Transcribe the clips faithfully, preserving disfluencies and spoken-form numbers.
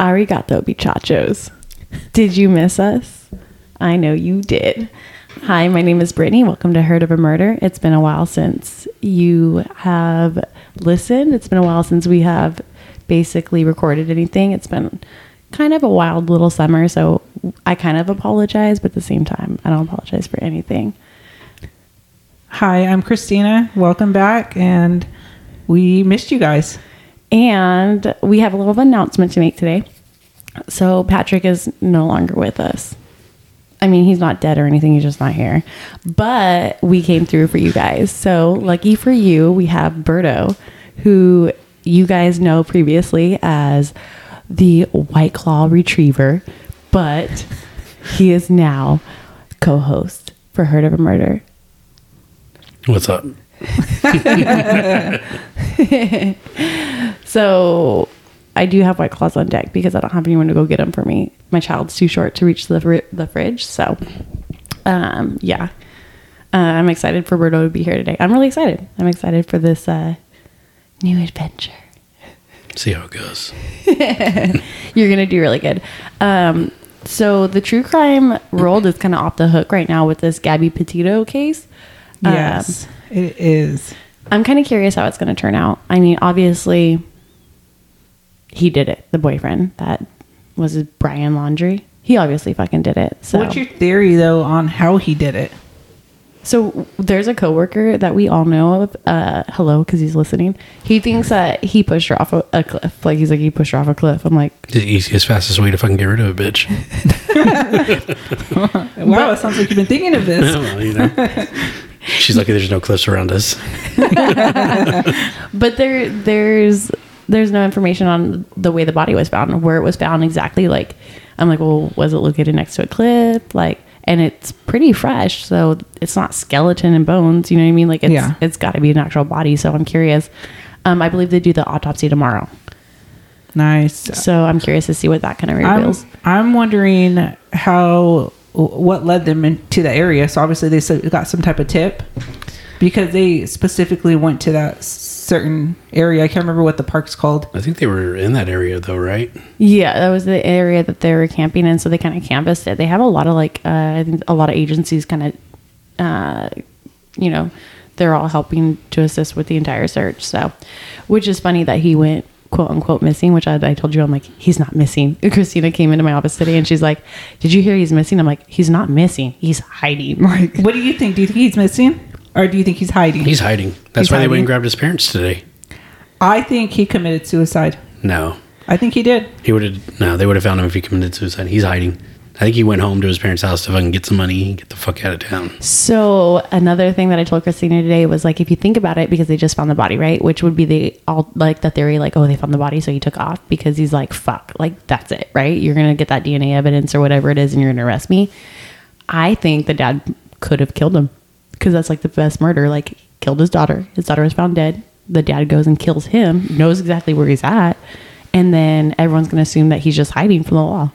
Arigato, bichachos. Did you miss us? I know you did. Hi, my name is Brittany. Welcome to Heard of a Murder. It's been a while since you have listened. It's been a while since we have basically recorded anything. It's been kind of a wild little summer, so I kind of apologize, but at the same time, I don't apologize for anything. Hi, I'm Christina. Welcome back, and we missed you guys. And we have a little announcement to make today. So Patrick is no longer with us. I mean, he's not dead or anything. He's just not here. But we came through for you guys. So lucky for you, we have Berto, who you guys know previously as the White Claw Retriever. But he is now co-host for Heard of a Murder. What's up? So I do have White Claws on deck because I don't have anyone to go get them for me. My child's too short to reach the fr- the fridge. So, um, yeah, uh, I'm excited for Berto to be here today. I'm really excited. I'm excited for this uh, new adventure. See how it goes. You're going to do really good. Um, so the true crime world is kind of off the hook right now with this Gabby Petito case. Yes, um, it is. I'm kind of curious how it's going to turn out. I mean, obviously, he did it. The boyfriend that was his Brian Laundrie. He obviously fucking did it. So, what's your theory though on how he did it? So there's a coworker that we all know of. Uh, hello, because he's listening. He thinks that he pushed her off a, a cliff. Like he's like he pushed her off a cliff. I'm like, the easiest, fastest way to fucking get rid of a bitch. Wow, it sounds like you've been thinking of this. Well, you know. She's lucky there's no cliffs around us. But there, there's, there's no information on the way the body was found, where it was found exactly. Like, I'm like, well, was it located next to a cliff? Like, and it's pretty fresh, so it's not skeleton and bones. You know what I mean? Like, it's yeah. it's got to be an actual body. So I'm curious. Um, I believe they do the autopsy tomorrow. Nice. So I'm curious to see what that kind of reveals. I'm, I'm wondering how. What led them into the area. So obviously they got some type of tip because they specifically went to that certain area. I can't remember what the park's called. I think they were in that area though, right? Yeah, that was the area that they were camping in. So they kind of canvassed it. They have a lot of like, uh, I think a lot of agencies kind of, uh, you know, they're all helping to assist with the entire search. So, which is funny that he went quote unquote missing, which I, I told you, I'm like, he's not missing. Christina came into my office today and she's like, did you hear he's missing? I'm like, he's not missing. He's hiding. Like, what do you think? Do you think he's missing or do you think he's hiding? He's hiding. That's he's why hiding. They went and grabbed his parents today. I think he committed suicide. No. I think he did. He would have, no, they would have found him if he committed suicide. He's hiding. I think he went home to his parents' house to fucking get some money and get the fuck out of town. So another thing that I told Christina today was like, if you think about it, because they just found the body, right? Which would be the all like the theory, like, oh, they found the body, so he took off because he's like, fuck, like that's it, right? You're gonna get that D N A evidence or whatever it is, and you're gonna arrest me. I think the dad could have killed him because that's like the best murder. Like, killed his daughter. His daughter was found dead. The dad goes and kills him, knows exactly where he's at, and then everyone's gonna assume that he's just hiding from the law.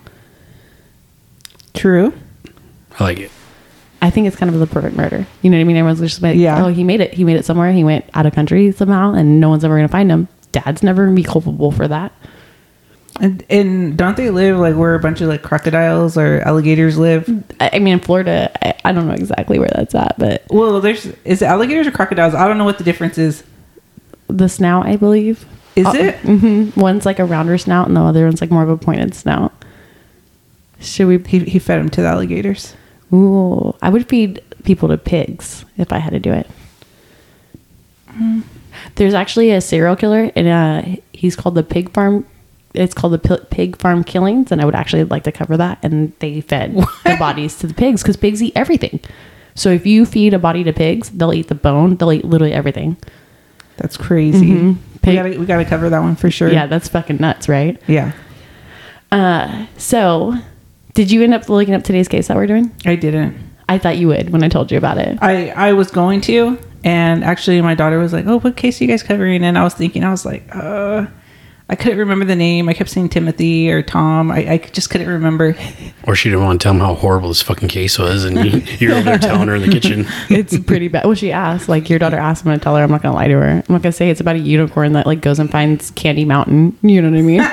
True. I like it. I think it's kind of the perfect murder. You know what I mean? Everyone's just like, yeah. oh, he made it. He made it somewhere. He went out of country somehow, and no one's ever going to find him. Dad's never going to be culpable for that. And, and don't they live like where a bunch of like crocodiles or alligators live? I, I mean, in Florida, I, I don't know exactly where that's at, but well, there's is it alligators or crocodiles? I don't know what the difference is. The snout, I believe. Is uh, it? Mm-hmm. One's like a rounder snout, and the other one's like more of a pointed snout. Should we? He, he fed him to the alligators. Ooh, I would feed people to pigs if I had to do it. Mm. There's actually a serial killer, and uh, he's called the Pig Farm. It's called the P- Pig Farm Killings, and I would actually like to cover that. And they fed what? the bodies to the pigs because pigs eat everything. So if you feed a body to pigs, they'll eat the bone. They'll eat literally everything. That's crazy. Mm-hmm. Pig- we gotta we gotta cover that one for sure. Yeah, that's fucking nuts, right? Yeah. Uh, so. Did you end up looking up today's case that we're doing? I didn't. I thought you would when I told you about it. I, I was going to, and actually my daughter was like, oh, what case are you guys covering? And I was thinking, I was like, uh, I couldn't remember the name. I kept saying Timothy or Tom. I, I just couldn't remember. Or she didn't want to tell him how horrible this fucking case was, and you, you're over there telling her in the kitchen. It's pretty bad. Well, she asked, like, your daughter asked, I'm going to tell her. I'm not going to lie to her. I'm not going to say it's about a unicorn that, like, goes and finds Candy Mountain. You know what I mean?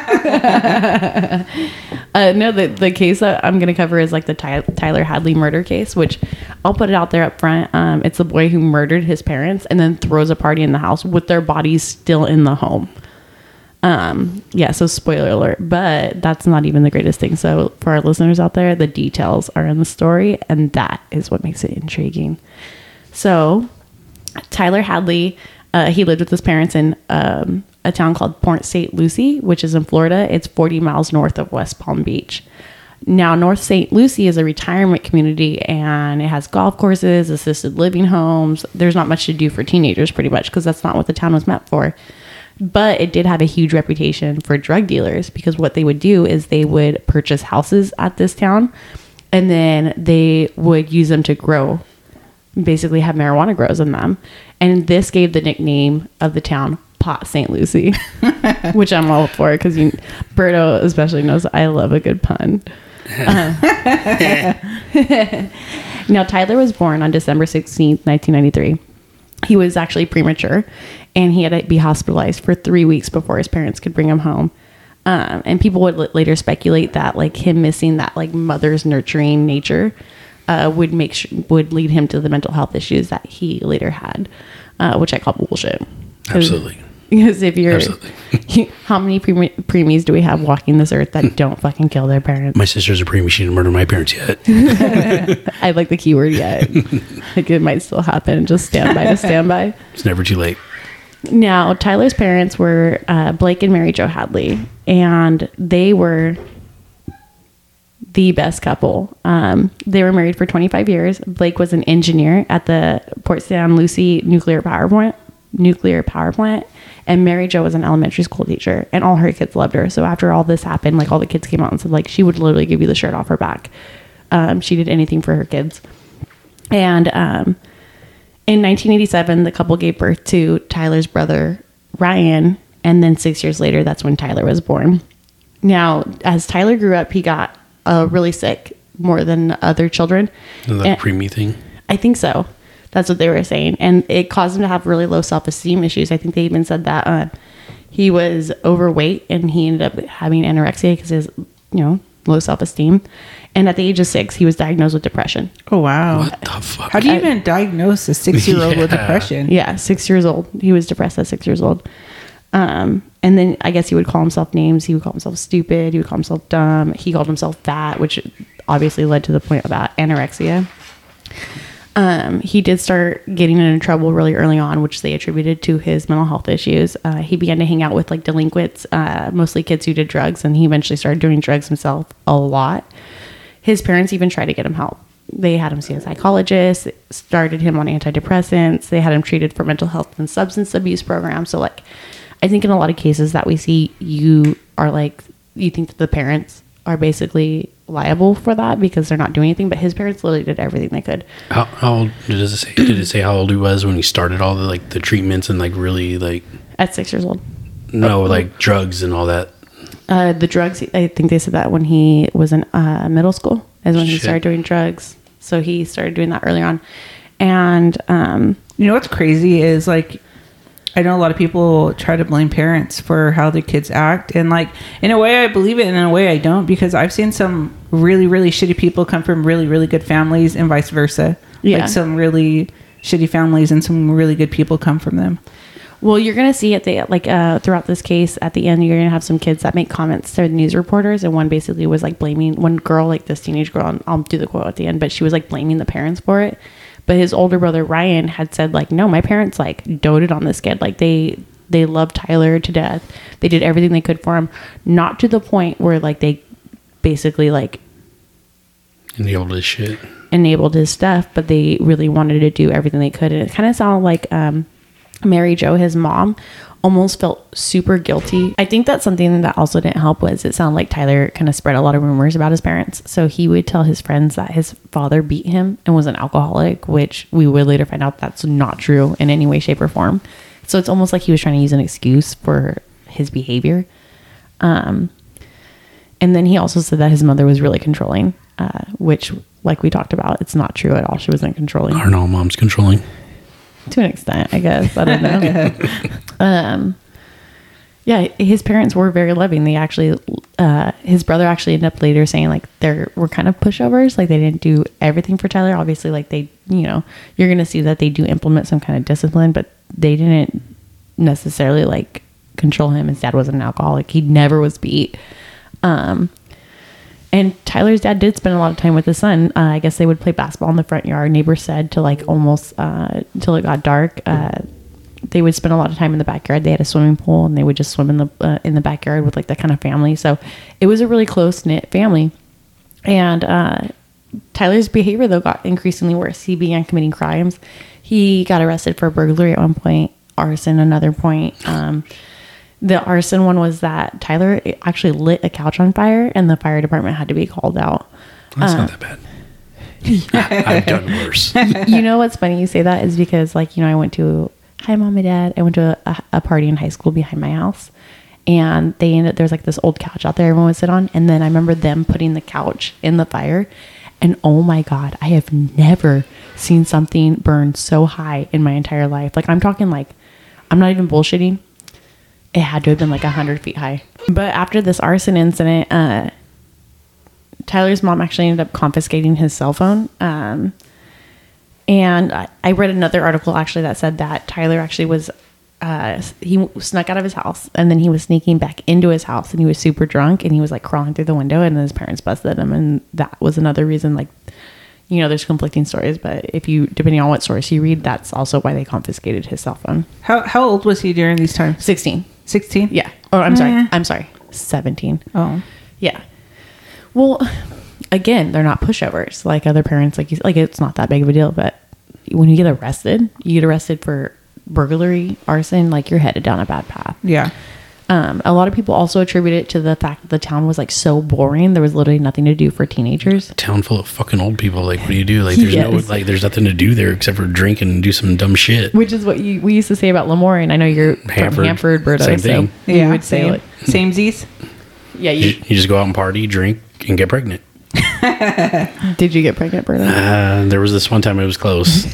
uh, no, the, the case that I'm going to cover is like the Ty- Tyler Hadley murder case, which I'll put it out there up front. Um, it's the boy who murdered his parents and then throws a party in the house with their bodies still in the home. Um, yeah, so spoiler alert, but that's not even the greatest thing. So for our listeners out there, the details are in the story, and that is what makes it intriguing. So Tyler Hadley, uh, he lived with his parents in um, a town called Port Saint Lucie, which is in Florida. It's forty miles north of West Palm Beach. Now, North Saint Lucie is a retirement community, and it has golf courses, assisted living homes. There's not much to do for teenagers, pretty much, because that's not what the town was meant for. But it did have a huge reputation for drug dealers, because what they would do is they would purchase houses at this town, and then they would use them to grow, basically have marijuana grows in them. And this gave the nickname of the town Pot Saint Lucie, which I'm all for, because you, Berto especially knows I love a good pun. Uh, now, Tyler was born on December sixteenth, nineteen ninety-three. He was actually premature, and he had to be hospitalized for three weeks before his parents could bring him home. Um, and people would l- later speculate that like him missing that like mother's nurturing nature uh, would make sh- would lead him to the mental health issues that he later had, uh, which I call bullshit. Absolutely. Because if you're, Absolutely. how many pre- preemies do we have walking this earth that don't fucking kill their parents? My sister's a preemie. She didn't murder my parents yet. I like the keyword yet. Like it might still happen. Just stand by to stand by. It's never too late. Now, Tyler's parents were uh, Blake and Mary Jo Hadley, and they were the best couple. Um, they were married for twenty-five years. Blake was an engineer at the Port Saint Lucie nuclear power plant. nuclear power plant, and Mary Jo was an elementary school teacher, and all her kids loved her. So after all this happened, like all the kids came out and said like she would literally give you the shirt off her back. Um, she did anything for her kids. And um, in nineteen eighty-seven, the couple gave birth to Tyler's brother Ryan, and then six years later, that's when Tyler was born. Now, as Tyler grew up, he got uh, really sick more than other children. Is that a preemie thing? I think so. That's what they were saying. And it caused him to have really low self-esteem issues. I think they even said that uh, he was overweight, and he ended up having anorexia because his, you know, low self-esteem. And at the age of six, he was diagnosed with depression. Oh, wow. What the fuck? How do you I- even diagnose a six-year-old with Yeah. depression? Yeah, six years old. He was depressed at six years old. Um, and then I guess he would call himself names. He would call himself stupid. He would call himself dumb. He called himself fat, which obviously led to the point about anorexia. Um, he did start getting into trouble really early on, which they attributed to his mental health issues. Uh, he began to hang out with like delinquents, uh, mostly kids who did drugs, and he eventually started doing drugs himself a lot. His parents even tried to get him help. They had him see a psychologist, started him on antidepressants. They had him treated for mental health and substance abuse programs. So like, I think in a lot of cases that we see, you are like, you think that the parents are basically liable for that because they're not doing anything, but his parents literally did everything they could. How, how old did it say? Did it say how old he was when he started all the like the treatments and like really like At six years old. no like drugs and all that? Uh, the drugs, I think they said that when he was in uh, middle school is when he Shit. started doing drugs. So he started doing that early on. And um, You know what's crazy is like, I know a lot of people try to blame parents for how their kids act. And like, in a way I believe it and in a way I don't, because I've seen some really, really shitty people come from really, really good families and vice versa. Yeah. Like some really shitty families and some really good people come from them. well, you're going to see at the, like uh, throughout this case, at the end, you're going to have some kids that make comments to the news reporters. And one basically was like blaming one girl, like this teenage girl, and I'll do the quote at the end, but she was like blaming the parents for it. But his older brother Ryan had said like, no, my parents like doted on this kid. Like they they loved Tyler to death. They did everything they could for him, not to the point where like they basically like Enabled his shit. enabled his stuff, but they really wanted to do everything they could. And it kind of sounded like um, Mary Jo, his mom, almost felt super guilty. I think that's something that also didn't help was it sounded like Tyler kind of spread a lot of rumors about his parents. So he would tell his friends that his father beat him and was an alcoholic, which we would later find out that's not true in any way, shape, or form. So it's almost like he was trying to use an excuse for his behavior. Um, and then he also said that his mother was really controlling, uh, which, like we talked about, it's not true at all. She wasn't controlling. Aren't all moms controlling? To an extent, I guess. I don't know. um, yeah, his parents were very loving. They actually uh, his brother actually ended up later saying like they were kind of pushovers. Like they didn't do everything for Tyler. Obviously, like they, you know, you're going to see that they do implement some kind of discipline, but they didn't necessarily like control him. His dad wasn't an alcoholic. He never was beat. Um, and Tyler's dad did spend a lot of time with his son. Uh, I guess they would play basketball in the front yard. Neighbors said to like almost uh, until it got dark. Uh, they would spend a lot of time in the backyard. They had a swimming pool and they would just swim in the uh, in the backyard with like that kind of family. So it was a really close knit family. And uh, Tyler's behavior though got increasingly worse. He began committing crimes. He got arrested for burglary at one point, arson another point. Um, the arson one was that Tyler actually lit a couch on fire and the fire department had to be called out. That's uh, not that bad. I've done worse. You know what's funny you say that is because like, you know, I went to hi mom and dad. I went to a, a party in high school behind my house and they ended, there's like this old couch out there everyone would sit on. And then I remember them putting the couch in the fire and oh my God, I have never seen something burn so high in my entire life. Like I'm talking like, I'm not even bullshitting. It had to have been like a hundred feet high. But after this arson incident, uh, Tyler's mom actually ended up confiscating his cell phone. Um, And I, I read another article actually that said that Tyler actually was, uh, he snuck out of his house and then he was sneaking back into his house and he was super drunk and he was like crawling through the window and then his parents busted him. And that was another reason, like, you know, there's conflicting stories, but if you, depending on what source you read, that's also why they confiscated his cell phone. How how old was he during these times? sixteen. sixteen? Yeah. Oh, I'm Mm. sorry. I'm sorry. seventeen. Oh. Yeah. Well, again, they're not pushovers like other parents. Like you, like it's not that big of a deal. But when you get arrested, you get arrested for burglary, arson. Like you're headed down a bad path. Yeah. Um, a lot of people also attribute it to the fact that the town was like so boring. There was literally nothing to do for teenagers. A town full of fucking old people. Like, what do you do? Like, there's Yes. no like, there's nothing to do there except for drink and do some dumb shit. Which is what you, we used to say about Lemoore. And I know you're from Hanford. Hanford, Berto. Same so thing. you Yeah. would say Same. like, Same Z's. yeah. You, You, you just go out and party, drink, and get pregnant. did you get pregnant, Berto? Uh, there was this one time it was close.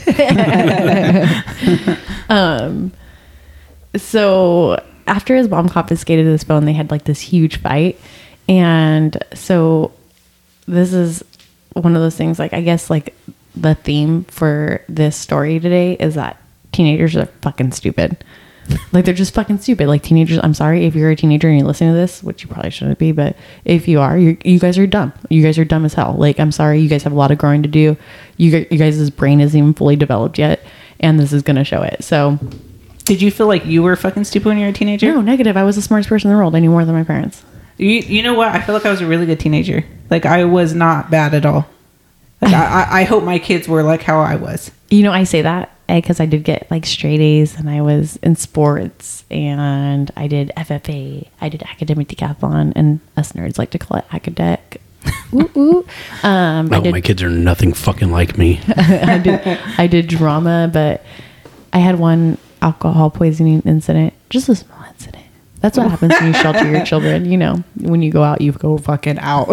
Um, so after his mom confiscated his phone, they had like this huge fight. And so this is one of those things, like, I guess like the theme for this story today is that teenagers are fucking stupid. Like they're just fucking stupid. Like teenagers, I'm sorry if you're a teenager and you're listening to this, which you probably shouldn't be, but if you are, you you guys are dumb. You guys are dumb as hell. Like, I'm sorry, you guys have a lot of growing to do. You gu- you guys' brain isn't even fully developed yet, and this is gonna show it. So, Did you feel like you were fucking stupid when you were a teenager? no, negative. I was the smartest person in the world. I knew more than my parents. You, you know what? I feel like I was a really good teenager. Like, I was not bad at all. Like, I, I I hope my kids were like how I was. You know, I say that because I did get like straight A's, and I was in sports, and I did F F A. I did academic decathlon, and us nerds like to call it acadec. Ooh, ooh. Um, I No, did, my kids are nothing fucking like me. I did, I did drama, but I had one alcohol poisoning incident, just a small incident. That's what happens when you shelter your children. You know, when you go out, you go fucking out.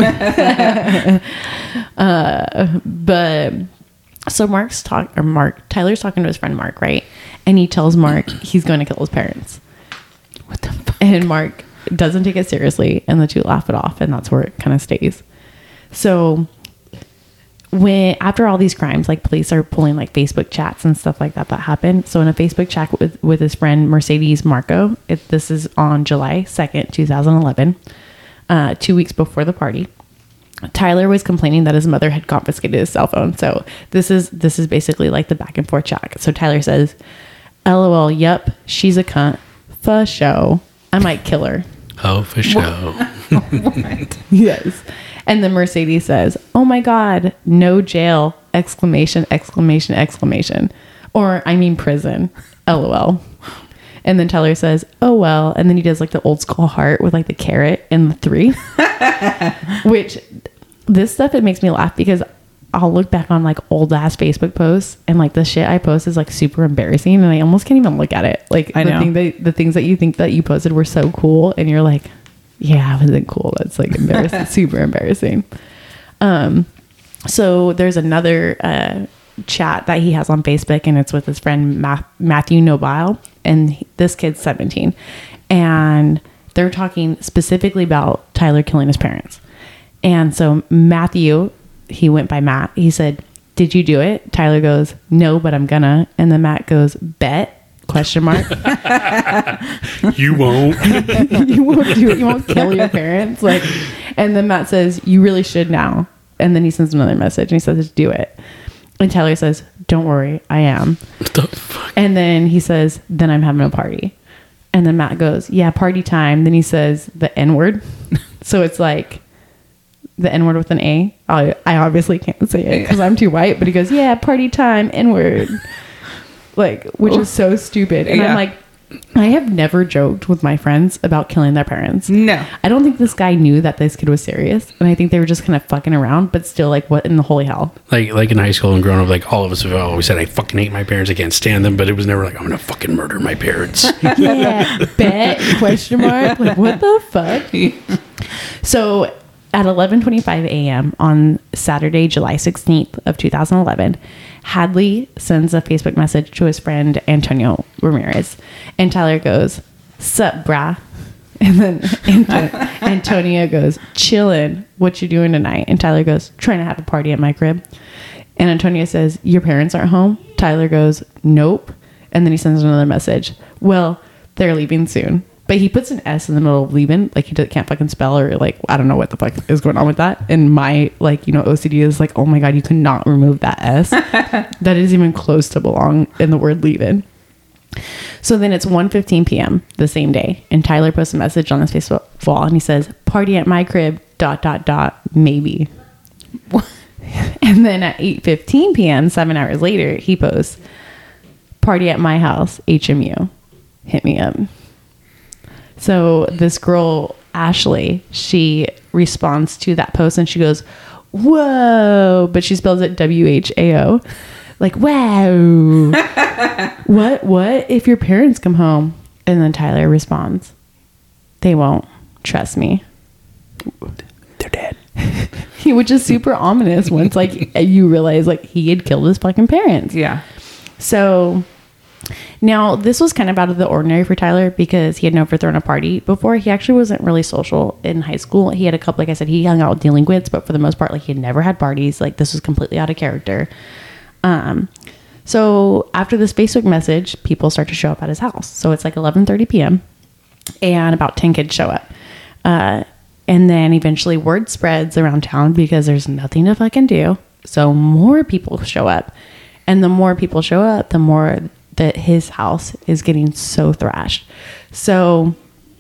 uh, but so Mark's talk or Mark Tyler's talking to his friend Mark, right? And he tells Mark he's going to kill his parents. What the fuck? And Mark doesn't take it seriously, and the two laugh it off, and that's where it kind of stays. So when after all these crimes, like police are pulling like Facebook chats and stuff like that that happened. So in a Facebook chat with with his friend Mercedes Marco, it, this is on July second, two thousand eleven, uh, two weeks before the party. Tyler was complaining that his mother had confiscated his cell phone. So this is this is basically like the back and forth chat. So Tyler says, "LOL, yep, she's a cunt. For show. I might kill her." Oh, for sure. What? Yes. And then Mercedes says, "Oh my God, no jail!" Exclamation, exclamation, exclamation. Or, I mean prison. LOL. And then Tyler says, "Oh well." And then he does like the old school heart with like the carrot and the three. Which, this stuff, it makes me laugh because I'll look back on like old ass Facebook posts and like the shit I post is like super embarrassing and I almost can't even look at it. Like I the know. thing that, the things that you think that you posted were so cool and you're like, yeah, I wasn't cool. That's like embarrassing, super embarrassing. Um, so there's another uh, chat that he has on Facebook, and it's with his friend Ma- Matthew Nobile, and he, this kid's seventeen, and they're talking specifically about Tyler killing his parents. And so Matthew, he went by Matt. He said, "Did you do it?" Tyler goes, "No, but I'm gonna." And then Matt goes, "Bet?" Question mark. You won't. You won't do it. You won't kill your parents. Like, and then Matt says, "You really should now." And then he sends another message and he says, "Do it." And Tyler says, "Don't worry, I am." What the fuck? And then he says, "Then I'm having a party." And then Matt goes, "Yeah, party time." Then he says the N word. So it's like the N word with an A. I, I obviously can't say it because I'm too white, but he goes, "Yeah, party time, N word." Like, which is so stupid. And Yeah. I'm like, I have never joked with my friends about killing their parents. No. I don't think this guy knew that this kid was serious. And I think they were just kind of fucking around, but still, like, what in the holy hell? Like, like in high school and growing up, like all of us have always said, I fucking hate my parents. I can't stand them. But it was never like, I'm going to fucking murder my parents. Yeah, bet, question mark. Like, what the fuck? So at eleven twenty-five a.m. on Saturday, July sixteenth of two thousand eleven, Hadley sends a Facebook message to his friend Antonio Ramirez. And Tyler goes, "Sup, brah?" And then Anto- Antonio goes, "Chillin'. What you doing tonight?" And Tyler goes, "Trying to have a party at my crib." And Antonio says, "Your parents aren't home?" Tyler goes, "Nope." And then he sends another message. "Well, they're leaving soon." But he puts an S in the middle of leaving. Like, he can't fucking spell, or like, I don't know what the fuck is going on with that. And my, like, you know, O C D is like, oh my God, you cannot remove that S. That is even close to belong in the word leaving. So then it's one fifteen p.m. the same day. And Tyler posts a message on his Facebook wall and he says, "Party at my crib, dot, dot, dot, maybe." And then at eight fifteen p.m., seven hours later, he posts, "Party at my house, H M U. Hit me up." So this girl, Ashley, she responds to that post and she goes, "Whoa," but she spells it W H A O. Like, wow. What, what if your parents come home? And then Tyler responds, "They won't. Trust me. They're dead." He, which is super ominous once, like, you realize, like, he had killed his fucking parents. Yeah. So now this was kind of out of the ordinary for Tyler because he had never thrown a party before. He actually wasn't really social in high school. He had a couple, like I said, he hung out with delinquents, but for the most part, like, he had never had parties. Like, this was completely out of character. Um, so after this Facebook message, people start to show up at his house. So it's like eleven thirty p.m. and about ten kids show up. Uh, and then eventually word spreads around town because there's nothing to fucking do. So more people show up. And the more people show up, the more that his house is getting so thrashed. So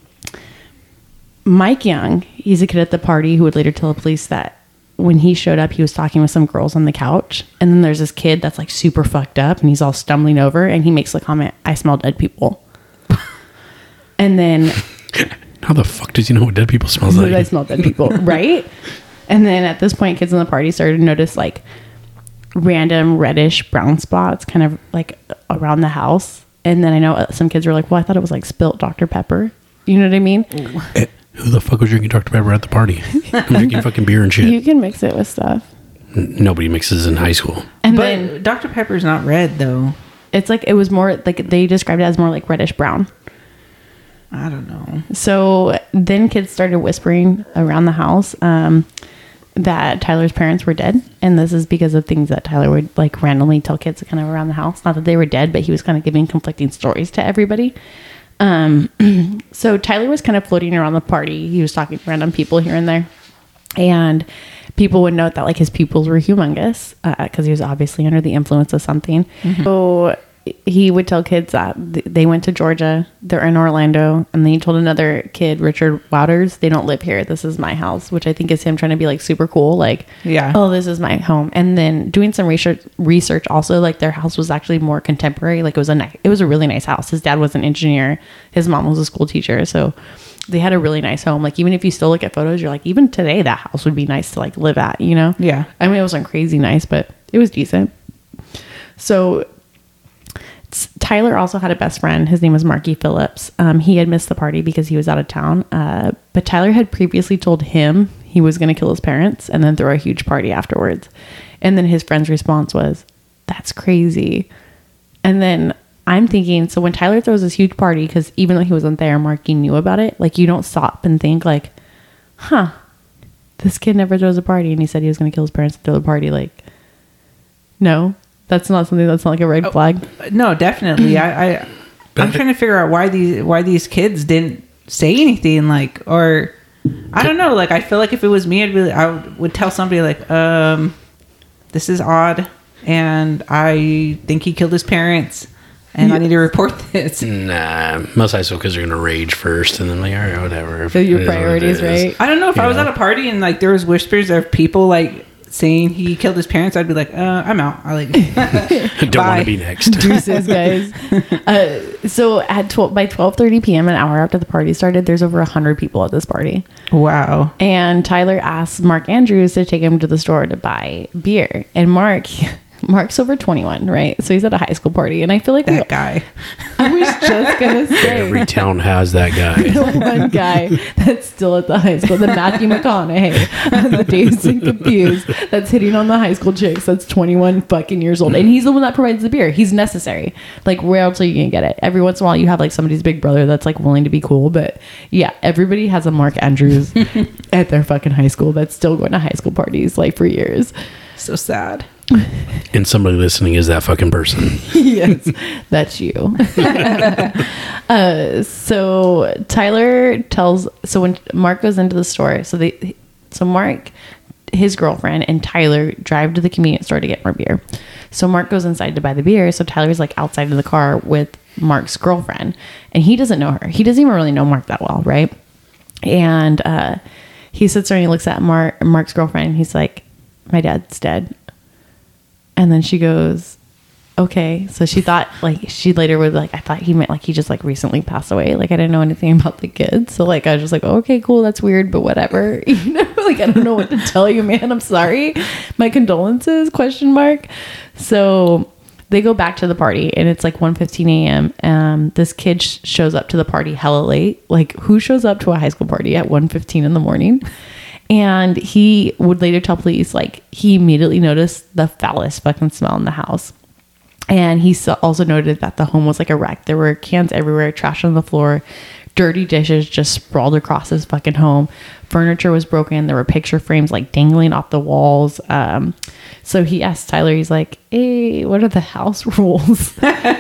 Mike Young, he's a kid at the party who would later tell the police that when he showed up, he was talking with some girls on the couch. And then there's this kid that's like super fucked up and he's all stumbling over and he makes the comment, "I smell dead people." And then How the fuck does he know what dead people smells like? I smell dead people, right? And then at this point, kids in the party started to notice like random reddish brown spots kind of like around the house. And then I know some kids were like, "Well, I thought it was like spilt Doctor Pepper." You know what I mean? Eh, who the fuck was drinking Doctor Pepper at the party? I'm drinking fucking beer and shit. You can mix it with stuff. N- Nobody mixes in high school. And But then Doctor Pepper's not red, though. it's like, it was more like, they described it as more like reddish brown. I don't know. So then kids started whispering around the house um, that Tyler's parents were dead. And this is because of things that Tyler would like randomly tell kids kind of around the house. Not that they were dead, but he was kind of giving conflicting stories to everybody. Um, so Tyler was kind of floating around the party. He was talking to random people here and there. And people would note that like his pupils were humongous because uh, he was obviously under the influence of something. Mm-hmm. So he would tell kids that they went to Georgia, they're in Orlando, and then he told another kid, Richard Wouters, "They don't live here. This is my house," which I think is him trying to be like super cool. Like, yeah, oh, this is my home. And then doing some research, research also, like their house was actually more contemporary. Like it was a nice, it was a really nice house. His dad was an engineer. His mom was a school teacher. So they had a really nice home. Like even if you still look at photos, you're like, even today, that house would be nice to like live at, you know? Yeah. I mean, it wasn't crazy nice, but it was decent. So Tyler also had a best friend. His name was Marky Phillips. Um, he had missed the party because he was out of town. Uh, but Tyler had previously told him he was going to kill his parents and then throw a huge party afterwards. And then his friend's response was, "That's crazy." And then I'm thinking, so when Tyler throws this huge party, because even though he wasn't there, Marky knew about it. Like, you don't stop and think like, huh, this kid never throws a party, and he said he was going to kill his parents and throw the party. Like, no, that's not something that's not like a red Oh, flag. No, definitely. I, I I'm trying to figure out why these why these kids didn't say anything, like, or I don't know. Like, I feel like if it was me, I'd really I would, would tell somebody like, um, this is odd, and I think he killed his parents, and I need to report this. Nah, most high school kids are gonna rage first, and then like, all right, whatever. So your It is what it priorities, is. right? I don't know if You I was know? at a party and like there was whispers of people like saying he killed his parents. I'd be like, uh, I'm out. I like Don't Bye. want to be next. Deuces, guys. Uh, so at twelve by twelve thirty p.m., an hour after the party started, there's over one hundred people at this party. wow. And Tyler asks Mark Andrews to take him to the store to buy beer. And Mark, Mark's over twenty-one, right? So he's at a high school party. And I feel like we, That guy. I was just going to say, Every town has that guy. the one guy that's still at the high school, the Matthew McConaughey, the Dazed and Confused, that's hitting on the high school chicks, that's twenty-one fucking years old. And he's the one that provides the beer. He's necessary. Like, where else are you going to get it? Every once in a while, you have like somebody's big brother that's like willing to be cool. But yeah, everybody has a Mark Andrews at their fucking high school that's still going to high school parties like for years. So sad. And somebody listening is that fucking person. Yes, that's you. uh, so Tyler tells, so when Mark goes into the store, so they, so Mark, his girlfriend and Tyler drive to the convenience store to get more beer. So Mark goes inside to buy the beer. So Tyler's like outside of the car with Mark's girlfriend, and he doesn't know her. He doesn't even really know Mark that well, right? And uh, he sits there and he looks at Mark, Mark's girlfriend. And he's like, "My dad's dead." And then she goes, okay. So she thought, like, she later was like, I thought he meant like he just like recently passed away. Like, I didn't know anything about the kid. So like, I was just like, okay, cool. That's weird, but whatever. You know, like, I don't know what to tell you, man. I'm sorry. My condolences, question mark. So they go back to the party and it's like one fifteen a.m. Um, this kid sh- shows up to the party hella late. Like, who shows up to a high school party at one fifteen in the morning? And he would later tell police, like, he immediately noticed the foulest fucking smell in the house. And he so- also noted that the home was like a wreck. There were cans everywhere, trash on the floor, dirty dishes just sprawled across his fucking home. Furniture was broken. There were picture frames like dangling off the walls. Um, so he asked Tyler, he's like, hey, what are the house rules?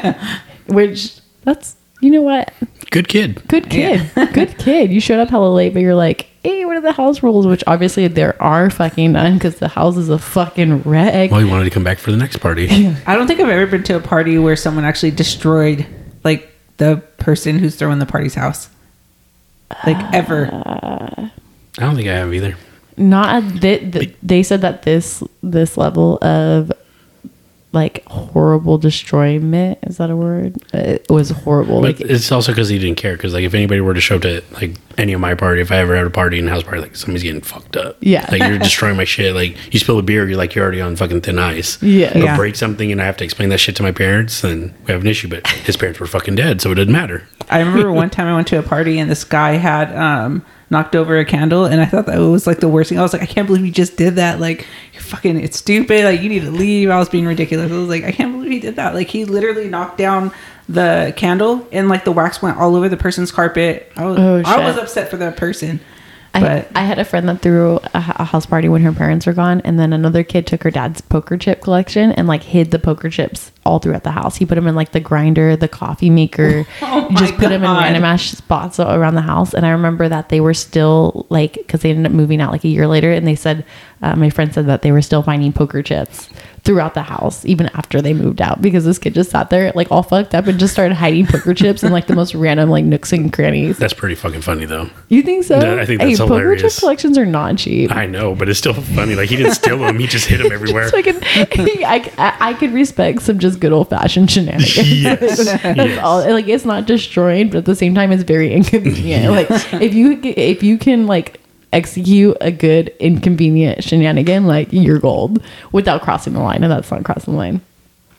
Which, that's, you know what? Good kid. Good kid. Good kid. You showed up hella late, but you're like, hey, what are the house rules? Which obviously there are fucking none because the house is a fucking wreck. Well, he wanted to come back for the next party. I don't think I've ever been to a party where someone actually destroyed like the person who's throwing the party's house. Like ever. I don't think I have either. Not at th- th- they said that this this level of like horrible destroyment, is that a word? It was horrible. But Like, it's also because he didn't care. Because like if anybody were to show up to like any of my party, if I ever had a party and house party, like somebody's getting fucked up. Yeah. Like you're destroying my shit. Like you spill a beer, you're like you're already on fucking thin ice. Yeah. Or Yeah. break something and I have to explain that shit to my parents, then we have an issue. But his parents were fucking dead, so it didn't matter. I remember one time I went to a party and this guy had um, knocked over a candle, and I thought that was like the worst thing. I was like, I can't believe you just did that. Like, you're fucking, it's stupid. Like, you need to leave. I was being ridiculous. I was like, I can't believe he did that. Like, he literally knocked down the candle, and like the wax went all over the person's carpet. I was, Oh, I shit. was upset for that person. I, But I had a friend that threw a, a house party when her parents were gone, and then another kid took her dad's poker chip collection and like hid the poker chips all throughout the house. He put them in like the grinder, the coffee maker, Oh my just put them in God. random ass spots around the house. And I remember that they were still like, because they ended up moving out like a year later, and they said, uh, my friend said that they were still finding poker chips throughout the house even after they moved out, because this kid just sat there like all fucked up and just started hiding poker chips in like the most random like nooks and crannies. That's pretty fucking funny though. You think so? Yeah, I think that's hey, poker chip hilarious. collections are not cheap. I know, but it's still funny. Like he didn't steal them; he just hid them everywhere. Just fucking- I, I, I could respect some just good old fashioned shenanigans. Yes. That's Yes. all. Like, it's not destroying, but at the same time, it's very inconvenient. Like, if you if you can like execute a good inconvenient shenanigan, like, you're gold without crossing the line, and that's not crossing the line.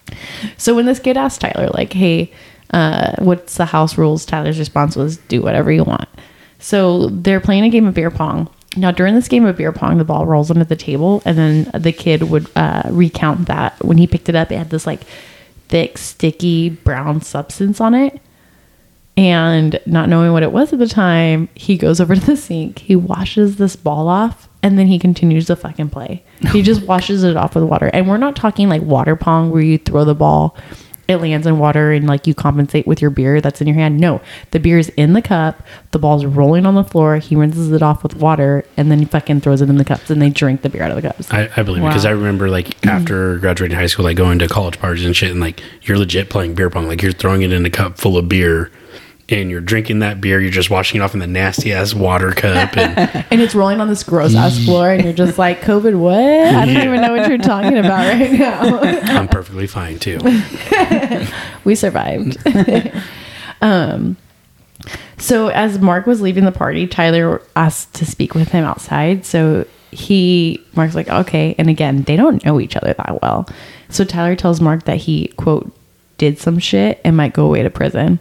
So when this kid asked Tyler, like, hey, uh, what's the house rules? Tyler's response was, do whatever you want. So they're playing a game of beer pong. Now, during this game of beer pong, the ball rolls under the table, and then the kid would uh, recount that when he picked it up, it had this like thick, sticky brown substance on it. And not knowing what it was at the time, he goes over to the sink, he washes this ball off, and then he continues to fucking play. He just washes it off with water. And we're not talking like water pong where you throw the ball, it lands in water, and like you compensate with your beer that's in your hand. No, the beer is in the cup, the ball's rolling on the floor, he rinses it off with water, and then he fucking throws it in the cups, and they drink the beer out of the cups. I, I believe Wow. it because I remember like after graduating high school, like going to college parties and shit, and like you're legit playing beer pong, like you're throwing it in a cup full of beer. And you're drinking that beer, you're just washing it off in the nasty ass water cup. And And it's rolling on this gross ass floor, and you're just like, COVID, what? I don't Yeah. even know what you're talking about right now. I'm perfectly fine too. We survived. um, so as Mark was leaving the party, Tyler asked to speak with him outside. So he, Mark's like, okay. And again, they don't know each other that well. So Tyler tells Mark that he, quote, did some shit and might go away to prison.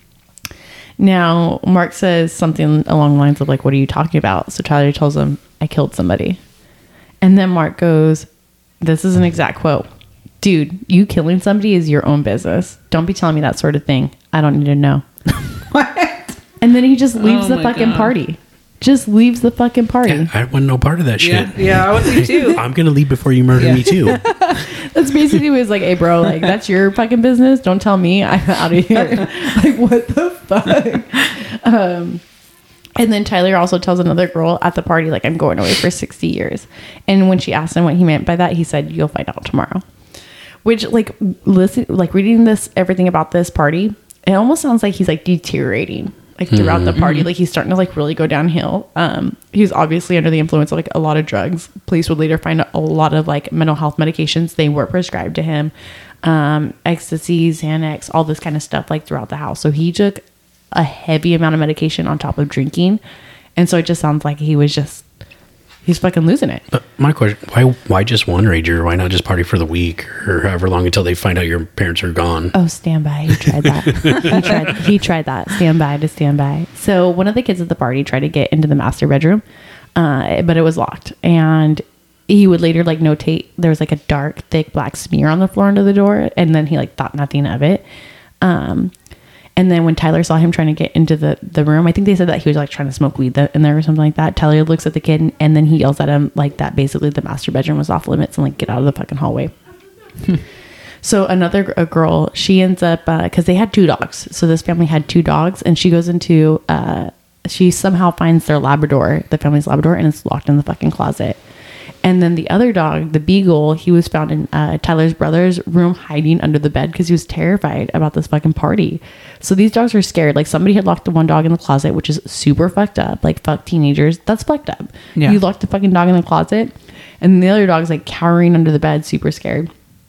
Now, Mark says something along the lines of like, what are you talking about? So Tyler tells him, I killed somebody. And then Mark goes, this is an exact quote. Dude, you killing somebody is your own business. Don't be telling me that sort of thing. I don't need to know. What? And then he just leaves Oh the my fucking God. party. Just leaves the fucking party. Yeah, I want no part of that shit. Yeah, yeah, I would leave too. I'm gonna leave before you murder Yeah. me too. That's basically what it's like, hey bro, like that's your fucking business. Don't tell me. I'm out of here. Like what the fuck? Um, and then Tyler also tells another girl at the party, like, I'm going away for sixty years. And when she asked him what he meant by that, he said, you'll find out tomorrow. Which, like, listen, like reading this, everything about this party, it almost sounds like he's like deteriorating, like throughout the party. Like he's starting to like really go downhill. Um, he's obviously under the influence of like a lot of drugs. Police would later find a lot of like mental health medications. They were prescribed to him, um, ecstasy, Xanax, all this kind of stuff like throughout the house. So he took a heavy amount of medication on top of drinking. And so it just sounds like he was just, he's fucking losing it. But my question: Why? Why just one rager? Why not just party for the week or however long until they find out your parents are gone? Oh, stand by. He tried that. he tried he tried that. Stand by to stand by. So one of the kids at the party tried to get into the master bedroom, uh, but it was locked. And he would later like notate there was like a dark, thick black smear on the floor under the door, and then he like thought nothing of it. Um, and then when Tyler saw him trying to get into the, the room, I think they said that he was like trying to smoke weed in there or something like that. Tyler looks at the kid and, and then he yells at him like that basically the master bedroom was off limits and like get out of the fucking hallway. So another a girl, she ends up, because they had two dogs. So this family had two dogs, and she goes into, uh, she somehow finds their Labrador, the family's Labrador, and it's locked in the fucking closet. And then the other dog, the Beagle, he was found in uh, Tyler's brother's room hiding under the bed because he was terrified about this fucking party. So these dogs were scared. Like somebody had locked the one dog in the closet, which is super fucked up. Like fuck teenagers. That's fucked up. Yeah. You locked the fucking dog in the closet, and the other dog's like cowering under the bed, super scared.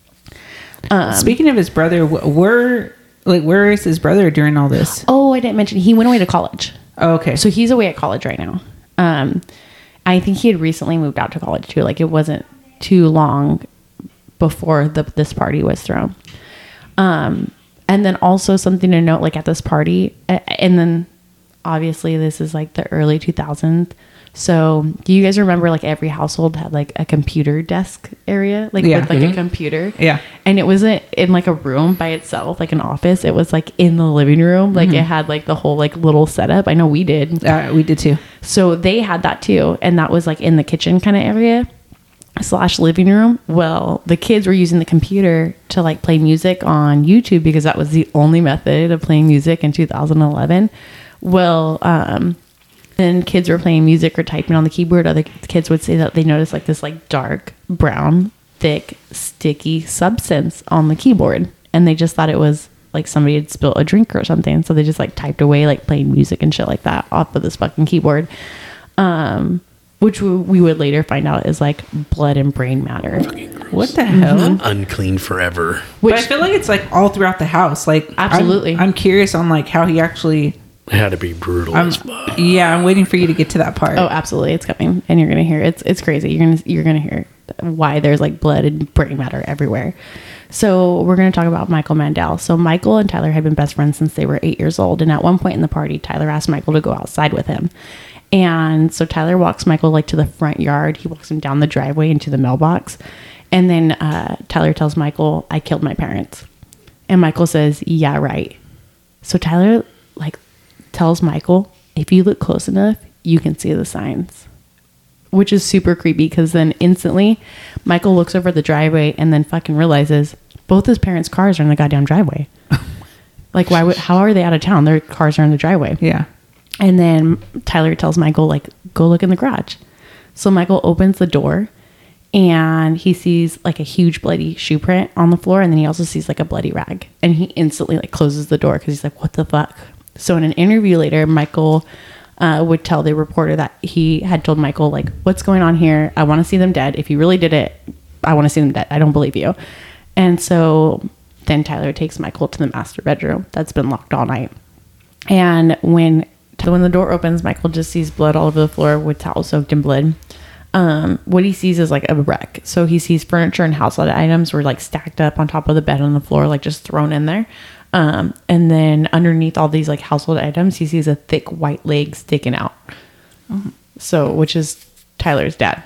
Um, Speaking of his brother, wh- where like where is his brother during all this? Oh, I didn't mention he went away to college. Oh, okay. So he's away at college right now. Um, I think he had recently moved out to college too. Like it wasn't too long before the this party was thrown. Um, and then also something to note, like at this party, a- and then obviously this is like the early two thousands. So do you guys remember like every household had like a computer desk area, like Yeah. with like Mhm. a computer? Yeah. And it wasn't in like a room by itself, like an office. It was like in the living room. Like it had like the whole like little setup. I know we did. Uh, we did too. So they had that too. And that was like in the kitchen kind of area slash living room. Well, the kids were using the computer to like play music on YouTube because that was the only method of playing music in two thousand eleven. Well, um, then kids were playing music or typing on the keyboard. Other kids would say that they noticed like this like dark brown, thick, sticky substance on the keyboard. And they just thought it was like somebody had spilled a drink or something. So they just like typed away like playing music and shit like that off of this fucking keyboard. Um, which we, we would later find out is like blood and brain matter. What the hell? Unclean forever. Which But I feel like it's like all throughout the house. Like I'm- Absolutely. I'm, curious on like how he actually. It had to be brutal I'm, as fuck. yeah, I'm waiting for you to get to that part. Oh, absolutely, it's coming, and you're gonna hear it's it's crazy. You're gonna you're gonna hear why there's like blood and brain matter everywhere. So we're gonna talk about Michael Mandel. So Michael and Tyler had been best friends since they were eight years old, and at one point in the party, Tyler asked Michael to go outside with him. And so Tyler walks Michael like to the front yard. He walks him down the driveway into the mailbox, and then uh, Tyler tells Michael, "I killed my parents." And Michael says, yeah, right. So Tyler like tells Michael, if you look close enough, you can see the signs, which is super creepy because then instantly Michael looks over the driveway and then fucking realizes both his parents' cars are in the goddamn driveway. Like, why would, how are they out of town? Their cars are in the driveway. Yeah. And then Tyler tells Michael, like, go look in the garage. So Michael opens the door and he sees like a huge bloody shoe print on the floor. And then he also sees like a bloody rag. And he instantly like closes the door because he's like, what the fuck? So in an interview later, Michael uh, would tell the reporter that he had told Michael, like, what's going on here? I want to see them dead. If you really did it, I want to see them dead. I don't believe you. And so then Tyler takes Michael to the master bedroom that's been locked all night. And when when the door opens, Michael just sees blood all over the floor with towels soaked in blood. Um, what he sees is like a wreck. So he sees furniture and household items were like stacked up on top of the bed on the floor, like just thrown in there. Um, and then underneath all these like household items, he sees a thick white leg sticking out. Mm-hmm. So, which is Tyler's dad.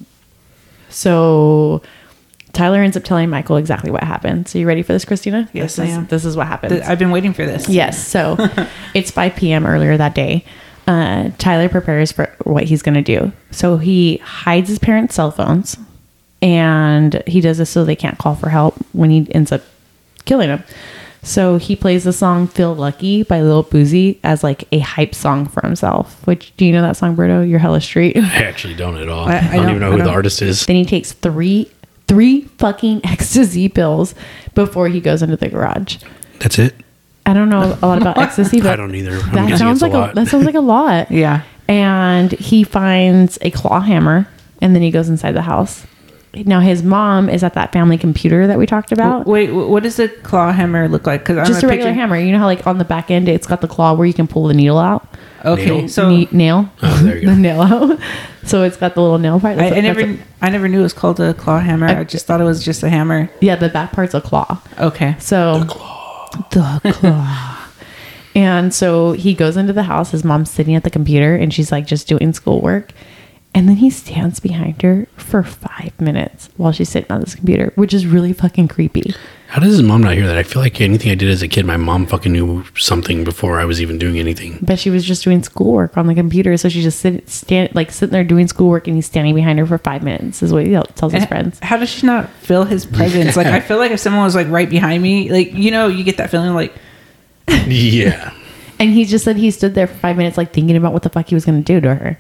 So Tyler ends up telling Michael exactly what happened. So you ready for this, Christina? Yes, this I is, am. This is what happened. Th- I've been waiting for this. Yes. So it's five p.m. earlier that day. Uh, Tyler prepares for what he's going to do. So he hides his parents' cell phones and he does this so they can't call for help when he ends up killing them. So he plays the song Feel Lucky by Lil Boozy as like a hype song for himself. Which, do you know that song, Berto? You're hella street. I actually don't at all. I- I, I don't, don't- even know I who the don't- artist is. Then he takes three, three fucking ecstasy pills before he goes into the garage. That's it. I don't know a lot about ecstasy, but I don't either. I'm that guessing sounds it's like a a, lot. that sounds like a lot. Yeah. And he finds a claw hammer and then he goes inside the house. Now his mom is at that family computer that we talked about. Wait, wh- what does the claw hammer look like? Because Just a regular hammer. You know how like on the back end it's got the claw where you can pull the needle out. Okay, Nail? so Ne- nail. Oh, there you the go. nail out. So it's got the little nail part. I, That's I a- never, that's I never knew it was called a claw hammer. I just thought it was just a hammer. a- yeah, the back part's a claw. Okay. So the claw. The claw. And so he goes into the house. His mom's sitting at the computer and she's like just doing schoolwork. And then he stands behind her for five minutes while she's sitting on this computer, which is really fucking creepy. How does his mom not hear that? I feel like anything I did as a kid, my mom fucking knew something before I was even doing anything. But she was just doing schoolwork on the computer. So she's just sit, stand, like sitting there doing schoolwork and he's standing behind her for five minutes is what he tells his And friends. How does she not feel his presence? Like, I feel like if someone was like right behind me, like, you know, you get that feeling like, Yeah. And he just said he stood there for five minutes, like thinking about what the fuck he was going to do to her.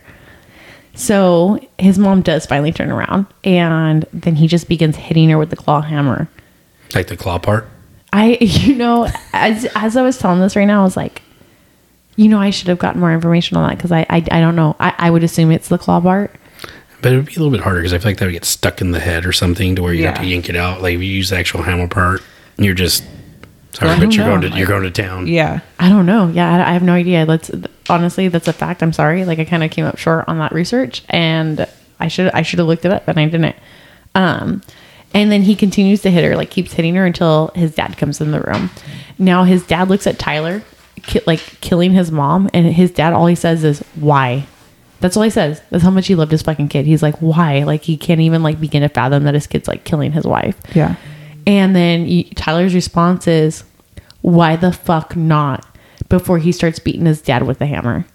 So his mom does finally turn around and then he just begins hitting her with the claw hammer. Like the claw part. I, you know, as, as I was telling this right now, I was like, you know, I should have gotten more information on that because I, I, I don't know. I, I would assume it's the claw part. But it would be a little bit harder because I feel like that would get stuck in the head or something to where you have Yeah. to yank it out. Like if you use the actual hammer part, you're just sorry, I but don't you're know. going to you're going to town. yeah. I don't know. Yeah, I, I have no idea. Let's honestly, that's a fact. I'm sorry. Like I kind of came up short on that research, and I should I should have looked it up, and I didn't. Um, and then he continues to hit her, like keeps hitting her until his dad comes in the room. Now his dad looks at Tyler, ki- like killing his mom, and his dad all he says is why. That's all he says. That's how much he loved his fucking kid. He's like, why? Like he can't even like begin to fathom that his kid's like killing his wife. Yeah. And then you, Tyler's response is, why the fuck not? Before he starts beating his dad with the hammer.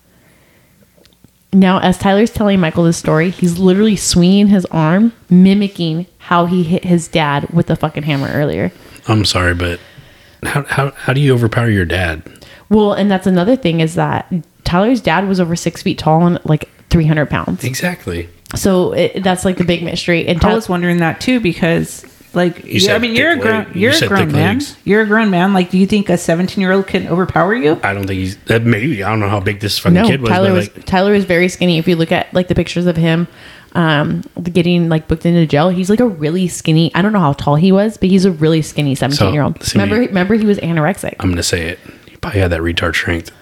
Now, as Tyler's telling Michael this story, he's literally swinging his arm, mimicking how he hit his dad with the fucking hammer earlier. I'm sorry, but how how how do you overpower your dad? Well, and that's another thing is that Tyler's dad was over six feet tall and like three hundred pounds. Exactly. So it, that's like the big mystery. And I Tyler, was wondering that too because, like, You yeah, said I mean, you're a thick grown, leg- you you're a said grown thick man. legs. You're a grown man. Like, do you think a seventeen year old can overpower you? I don't think he's uh, maybe I don't know how big this fucking no, kid was. Tyler but was like, Tyler was very skinny. If you look at like the pictures of him, um, getting like booked into jail, he's like a really skinny. I don't know how tall he was, but he's a really skinny seventeen year old. so me- Remember, remember he was anorexic. I'm gonna say it. He probably had that retard strength.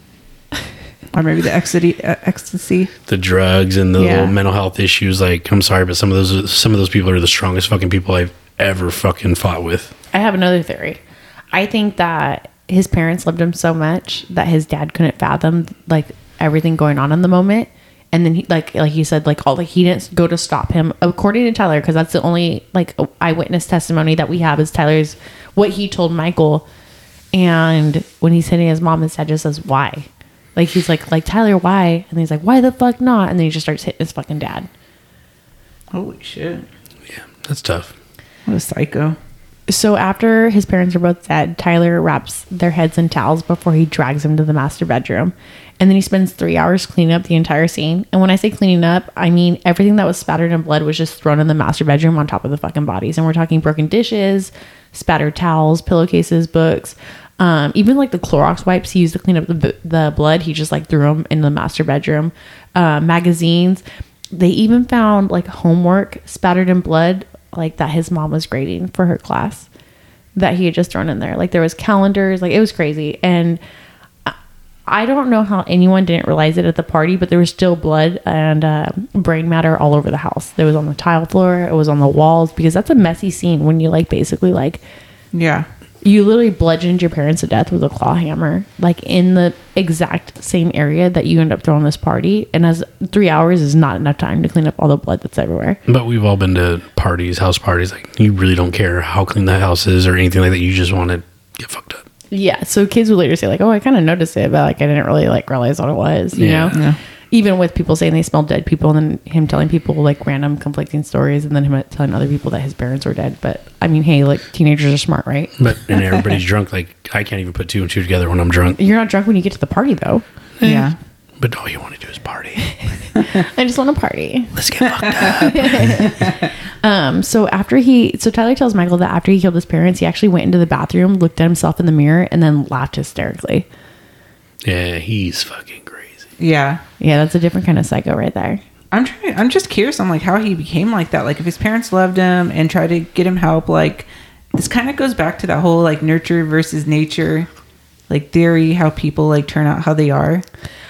Or maybe the ecstasy, uh, ecstasy. The drugs and the Yeah. little mental health issues. Like, I'm sorry, but some of those some of those people are the strongest fucking people I've ever fucking fought with. I have another theory. I think that his parents loved him so much that his dad couldn't fathom like everything going on in the moment, And then he, like like you said, like all like he didn't go to stop him, according to Tyler, because that's the only like eyewitness testimony that we have is Tyler's what he told Michael. And when he's hitting his mom, his dad just says, why? Like he's like like Tyler, why? And he's like, why the fuck not? And then he just starts hitting his fucking dad. Holy shit. Yeah, that's tough. What a psycho. So after his parents are both dead, Tyler wraps their heads in towels before he drags them to the master bedroom. And then he spends three hours cleaning up the entire scene. And when I say cleaning up, I mean everything that was spattered in blood was just thrown in the master bedroom on top of the fucking bodies. And we're talking broken dishes, spattered towels, pillowcases, books. Um, even like the Clorox wipes he used to clean up the, the blood, he just like threw them in the master bedroom. Uh, magazines. They even found like homework spattered in blood, like that his mom was grading for her class, that he had just thrown in there. Like there was calendars, like it was crazy. And I don't know how anyone didn't realize it at the party, but there was still blood and uh, brain matter all over the house. It was on the tile floor, it was on the walls, because that's a messy scene when you like basically like Yeah. you literally bludgeoned your parents to death with a claw hammer, like in the exact same area that you end up throwing this party. And as three hours is not enough time to clean up all the blood that's everywhere. But we've all been to parties, house parties. Like you really don't care how clean the house is or anything like that. You just want to get fucked up. Yeah. So kids would later say like, oh, I kind of noticed it, but like I didn't really like realize what it was, you Yeah. know? Yeah. Even with people saying they smelled dead people, and then him telling people like random conflicting stories, and then him telling other people that his parents were dead. But I mean, hey, like teenagers are smart, right? But and everybody's drunk. Like I can't even put two and two together when I'm drunk. You're not drunk when you get to the party, though. Yeah. But all you want to do is party. I just want to party. Let's get fucked up. Um, so after he, so Tyler tells Michael that after he killed his parents, he actually went into the bathroom, looked at himself in the mirror, and then laughed hysterically. Yeah, he's fucking crazy. Yeah. Yeah, that's a different kind of psycho right there. I'm trying. I'm just curious on like how he became like that. Like if his parents loved him and tried to get him help. Like this kind of goes back to that whole like nurture versus nature, like theory. How people like turn out how they are.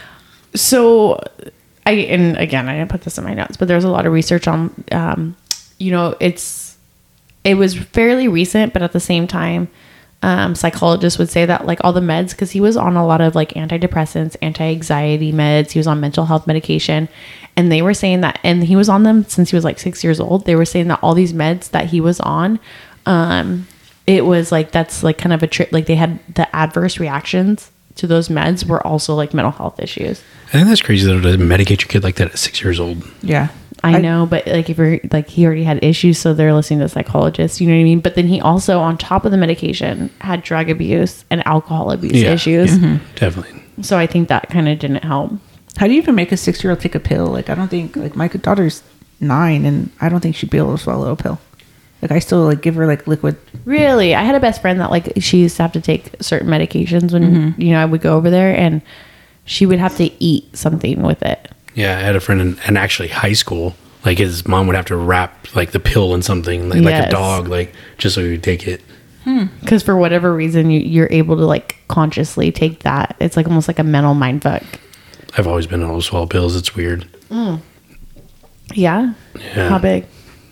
So I, and again, I didn't put this in my notes, but there's a lot of research on, um, you know, it's, it was fairly recent, but at the same time, um, psychologists would say that like all the meds, cause he was on a lot of like antidepressants, anti-anxiety meds. He was on mental health medication, and they were saying that, and he was on them since he was like six years old. They were saying that all these meds that he was on, um, it was like, that's like kind of a trick. Like they had the adverse reactions to those meds were also like mental health issues. I think that's crazy though to medicate your kid like that at six years old. Yeah. I, I know, but like if you're like he already had issues, so they're listening to psychologists, you know what I mean? But then he also, on top of the medication, had drug abuse and alcohol abuse Yeah. issues. Mm-hmm. Definitely. So I think that kind of didn't help. How do you even make a six year old take a pill? Like I don't think like my daughter's nine, and I don't think she'd be able to swallow a pill. Like I still like give her like liquid. Really, I had a best friend that like she used to have to take certain medications when mm-hmm. you know I would go over there, and she would have to eat something with it. Yeah, I had a friend in, in actually high school. Like his mom would have to wrap like the pill in something like, Yes. like a dog, like just so he would take it. Because for whatever reason, you, you're able to like consciously take that. It's like almost like a mental mind fuck. I've always been able to swallow pills. It's weird. Mm. Yeah? Yeah. How big?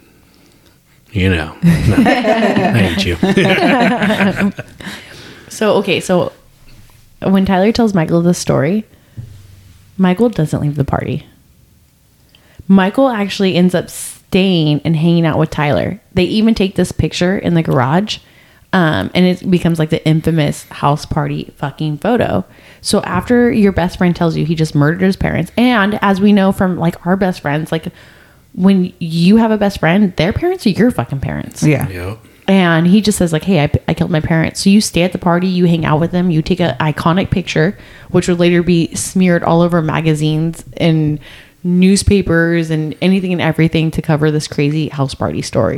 You know, no, I hate you. So, okay, so when Tyler tells Michael this story, Michael doesn't leave the party. Michael actually ends up staying and hanging out with Tyler. They even take this picture in the garage, um, and it becomes like the infamous house party fucking photo. So after your best friend tells you he just murdered his parents, and as we know from like our best friends, like when you have a best friend, their parents are your fucking parents. Yeah. Yep. And he just says like, hey, I, I killed my parents. So you stay at the party, you hang out with them, you take an iconic picture, which would later be smeared all over magazines and newspapers and anything and everything to cover this crazy house party story.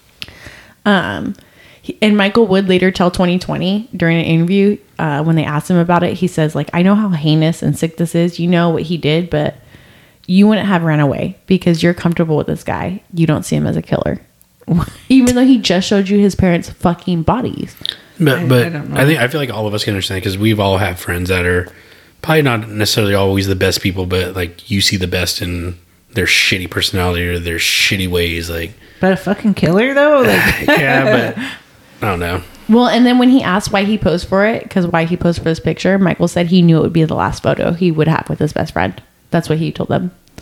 Um, he- and Michael would later tell twenty twenty during an interview, uh, when they asked him about it, he says like, I know how heinous and sick this is. You know what he did, but you wouldn't have ran away because you're comfortable with this guy. You don't see him as a killer. Even though he just showed you his parents' fucking bodies. But I- but I don't know. I think I feel like all of us can understand because we've all had friends that are probably not necessarily always the best people, but like you see the best in their shitty personality or their shitty ways. Like, But a fucking killer though. Like yeah, but I don't know. Well, and then when he asked why he posed for it, because why he posed for this picture, Michael said he knew it would be the last photo he would have with his best friend. That's what he told them.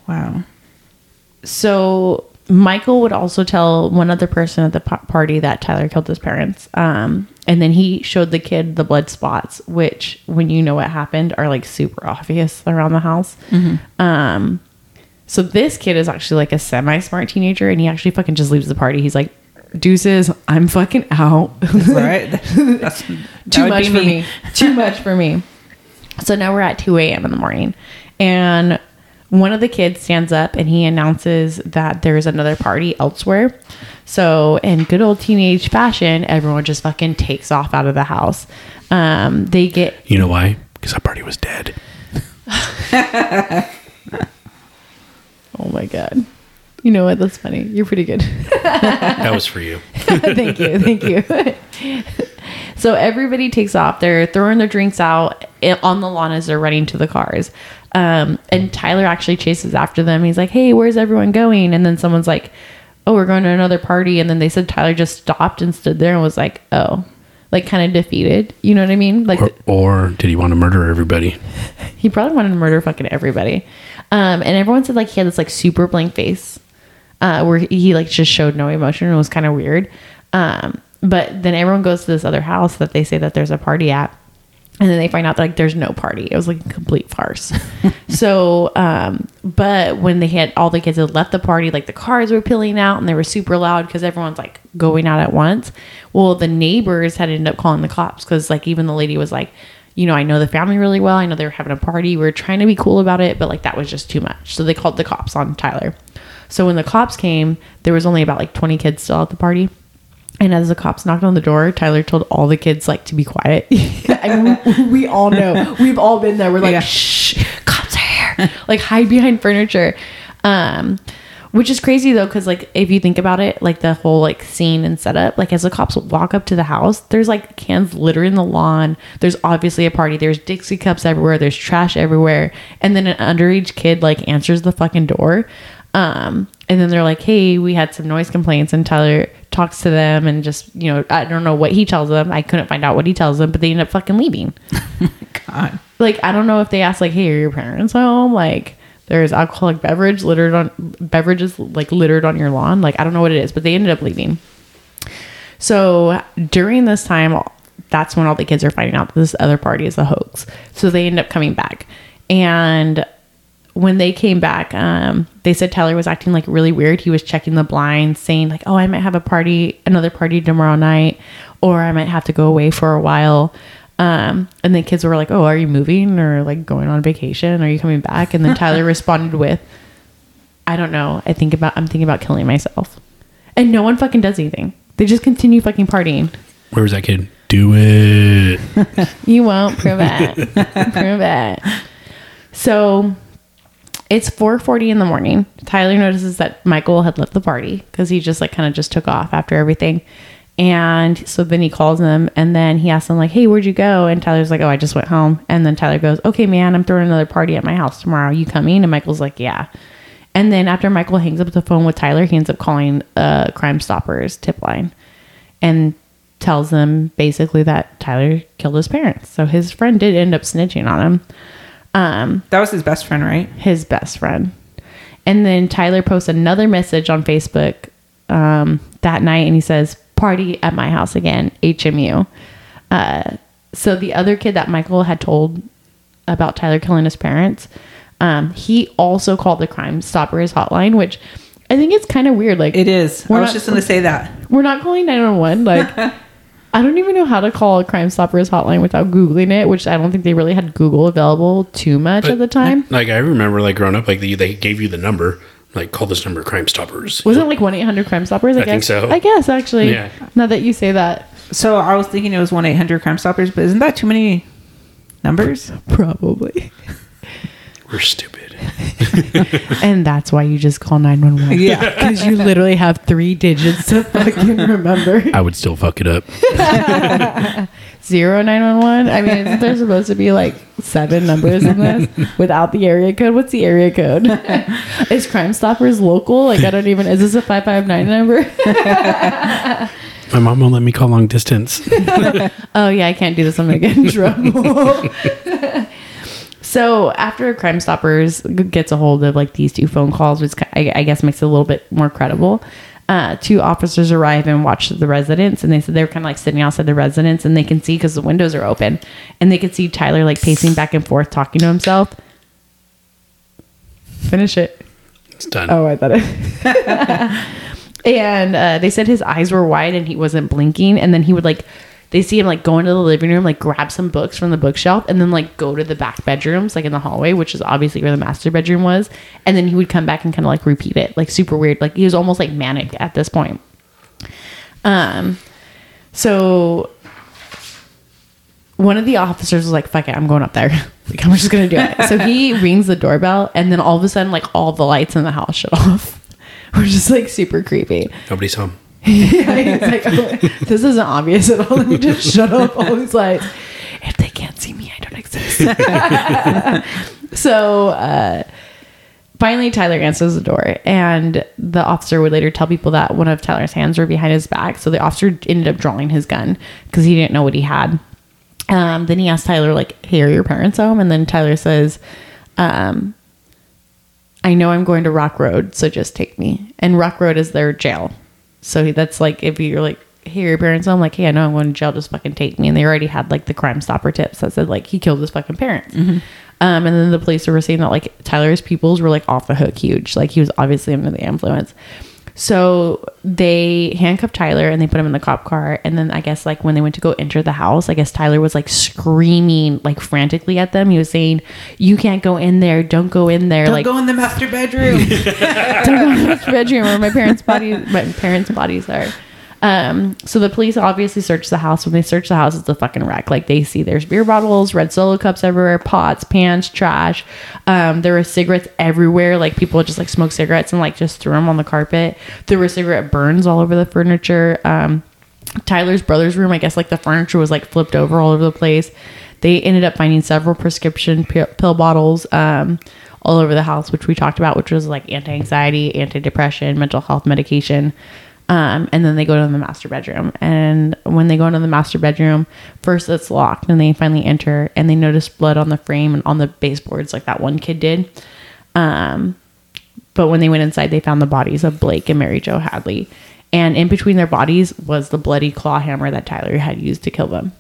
Wow. So Michael would also tell one other person at the pa- party that Tyler killed his parents. Um, and then he showed the kid the blood spots, which, when you know what happened, are like super obvious around the house. Mm-hmm. Um, so this kid is actually like a semi-smart teenager, and he actually fucking just leaves the party. He's like, deuces, I'm fucking out. Right? That's, that Too much for me. me. Too much for me. So now we're at two a.m. in the morning, and one of the kids stands up and he announces that there's another party elsewhere. So in good old teenage fashion, everyone just fucking takes off out of the house. Um, they get... You know why? Because that party was dead. Oh my God. You know what? That's funny. You're pretty good. That was for you. Thank you. Thank you. So everybody takes off. They're throwing their drinks out on the lawn as they're running to the cars. Um, and Tyler actually chases after them. He's like, hey, where's everyone going? And then someone's like, oh, we're going to another party. And then they said Tyler just stopped and stood there and was like, oh, like kind of defeated. You know what I mean? Like, or, or did he want to murder everybody? He probably wanted to murder fucking everybody. Um, and everyone said like he had this like super blank face, uh, where he like just showed no emotion. It was kind of weird. Um, but then everyone goes to this other house that they say that there's a party at. And then they find out that like there's no party. It was like a complete farce. So, um, but when they had all the kids had left the party, like the cars were peeling out and they were super loud because everyone's like going out at once. Well, the neighbors had ended up calling the cops because like even the lady was like, you know, I know the family really well. I know they were having a party. We were trying to be cool about it, but like that was just too much. So they called the cops on Tyler. So when the cops came, there was only about like twenty kids still at the party. And as the cops knocked on the door, Tyler told all the kids like to be quiet. I mean, we all know. We've all been there. We're like, yeah. Shh, cops are here. Like hide behind furniture. Um, which is crazy though, because like if you think about it, like the whole like scene and setup, like as the cops walk up to the house, there's like cans littering the lawn. There's obviously a party. There's Dixie cups everywhere. There's trash everywhere. And then an underage kid like answers the fucking door. Um, and then they're like, hey, we had some noise complaints, and Tyler talks to them and just, you know, I don't know what he tells them. I couldn't find out what he tells them, but they end up fucking leaving. God. Like, I don't know if they asked like, hey, are your parents home? Like there's alcoholic beverage littered on beverages, like littered on your lawn. Like, I don't know what it is, but they ended up leaving. So during this time, that's when all the kids are finding out that this other party is a hoax. So they end up coming back, and when they came back, um, they said Tyler was acting like really weird. He was checking the blinds, saying like, oh, I might have a party, another party tomorrow night, or I might have to go away for a while. Um, and the kids were like, oh, are you moving or like going on vacation? Are you coming back? And then Tyler responded with, I don't know. I think about, I'm thinking about killing myself. And no one fucking does anything. They just continue fucking partying. Where was that kid? Do it. You won't prove it. Prove it. So it's four forty in the morning. Tyler notices that Michael had left the party because he just like kind of just took off after everything. And so then he calls him, and then he asks him like, hey, where'd you go? And Tyler's like, oh, I just went home. And then Tyler goes, okay, man, I'm throwing another party at my house tomorrow. You coming? And Michael's like, yeah. And then after Michael hangs up the phone with Tyler, he ends up calling uh, Crime Stoppers tip line and tells them basically that Tyler killed his parents. So his friend did end up snitching on him. Um, that was his best friend, right? His best friend. And then Tyler posts another message on Facebook um, that night, and he says, party at my house again, H M U. Uh, so the other kid that Michael had told about Tyler killing his parents, um, he also called the Crime Stoppers hotline, which I think it's kind of weird. Like, it is. I was not, just going to say that. We're not calling nine one one. Like, I don't even know how to call a Crime Stoppers hotline without Googling it, which I don't think they really had Google available too much but, at the time. Like, I remember, like, growing up, like, they, they gave you the number, like, call this number, Crime Stoppers. Wasn't it like one eight hundred Crime Stoppers? I, I guess? think so. I guess, actually. Yeah. Now that you say that. So I was thinking it was one eight hundred Crime Stoppers, but isn't that too many numbers? Probably. We're stupid. And that's why you just call nine one one. Yeah. Because you literally have three digits to fucking remember. I would still fuck it up. Zero nine one one. I mean, isn't there supposed to be like seven numbers in this without the area code? What's the area code? Is Crime Stoppers local? Like, I don't even, is this a five five nine number? My mom won't let me call long distance. Oh yeah, I can't do this. I'm gonna get in trouble. So after Crime Stoppers gets a hold of like these two phone calls, which I, I guess makes it a little bit more credible, uh, two officers arrive and watch the residence, and they said they were kind of like sitting outside the residence, and they can see because the windows are open, and they could see Tyler like pacing back and forth talking to himself. Finish it. It's done. Oh, I thought it. And uh, they said his eyes were wide and he wasn't blinking, and then he would like. They see him like go into the living room, like grab some books from the bookshelf, and then like go to the back bedrooms, like in the hallway, which is obviously where the master bedroom was. And then he would come back and kind of like repeat it, like super weird. Like he was almost like manic at this point. Um, so one of the officers was like, "Fuck it, I'm going up there. Like I'm just gonna do it." So he rings the doorbell, and then all of a sudden, like all the lights in the house shut off. We're just like super creepy. Nobody saw him. Yeah, he's like, oh, this isn't obvious at all. Let me just shut off all these lights. If they can't see me, I don't exist. So uh, finally, Tyler answers the door, and the officer would later tell people that one of Tyler's hands were behind his back. So the officer ended up drawing his gun because he didn't know what he had. Um, then he asked Tyler, like, "Hey, are your parents home?" And then Tyler says, um, "I know I'm going to Rock Road, so just take me." And Rock Road is their jail. So that's like, if you're like, "Hey, your parents home?" Like, "Hey, I know I'm going to jail. Just fucking take me." And they already had like the Crime Stopper tips that said like he killed his fucking parents. Mm-hmm. Um, and then the police were saying that like Tyler's pupils were like off the hook huge. Like he was obviously under the influence. So they handcuffed Tyler and they put him in the cop car. And then I guess like when they went to go enter the house, I guess Tyler was like screaming like frantically at them. He was saying, "You can't go in there. Don't go in there. Don't like go in the master bedroom. Don't go in the master bedroom where my parents' bodies, my parents' bodies are." Um, so the police obviously search the house. When they search the house, it's a fucking wreck. Like they see there's beer bottles, red Solo cups everywhere, pots, pans, trash. Um, there were cigarettes everywhere. Like people would just like smoke cigarettes and like just throw them on the carpet. There were cigarette burns all over the furniture. Um, Tyler's brother's room, I guess like the furniture was like flipped over all over the place. They ended up finding several prescription pill, pill bottles, um, all over the house, which we talked about, which was like anti-anxiety, anti-depression, mental health medication. Um, and then they go to the master bedroom, and when they go into the master bedroom, first it's locked, and they finally enter and they notice blood on the frame and on the baseboards like that one kid did. Um, but when they went inside, they found the bodies of Blake and Mary Jo Hadley, and in between their bodies was the bloody claw hammer that Tyler had used to kill them.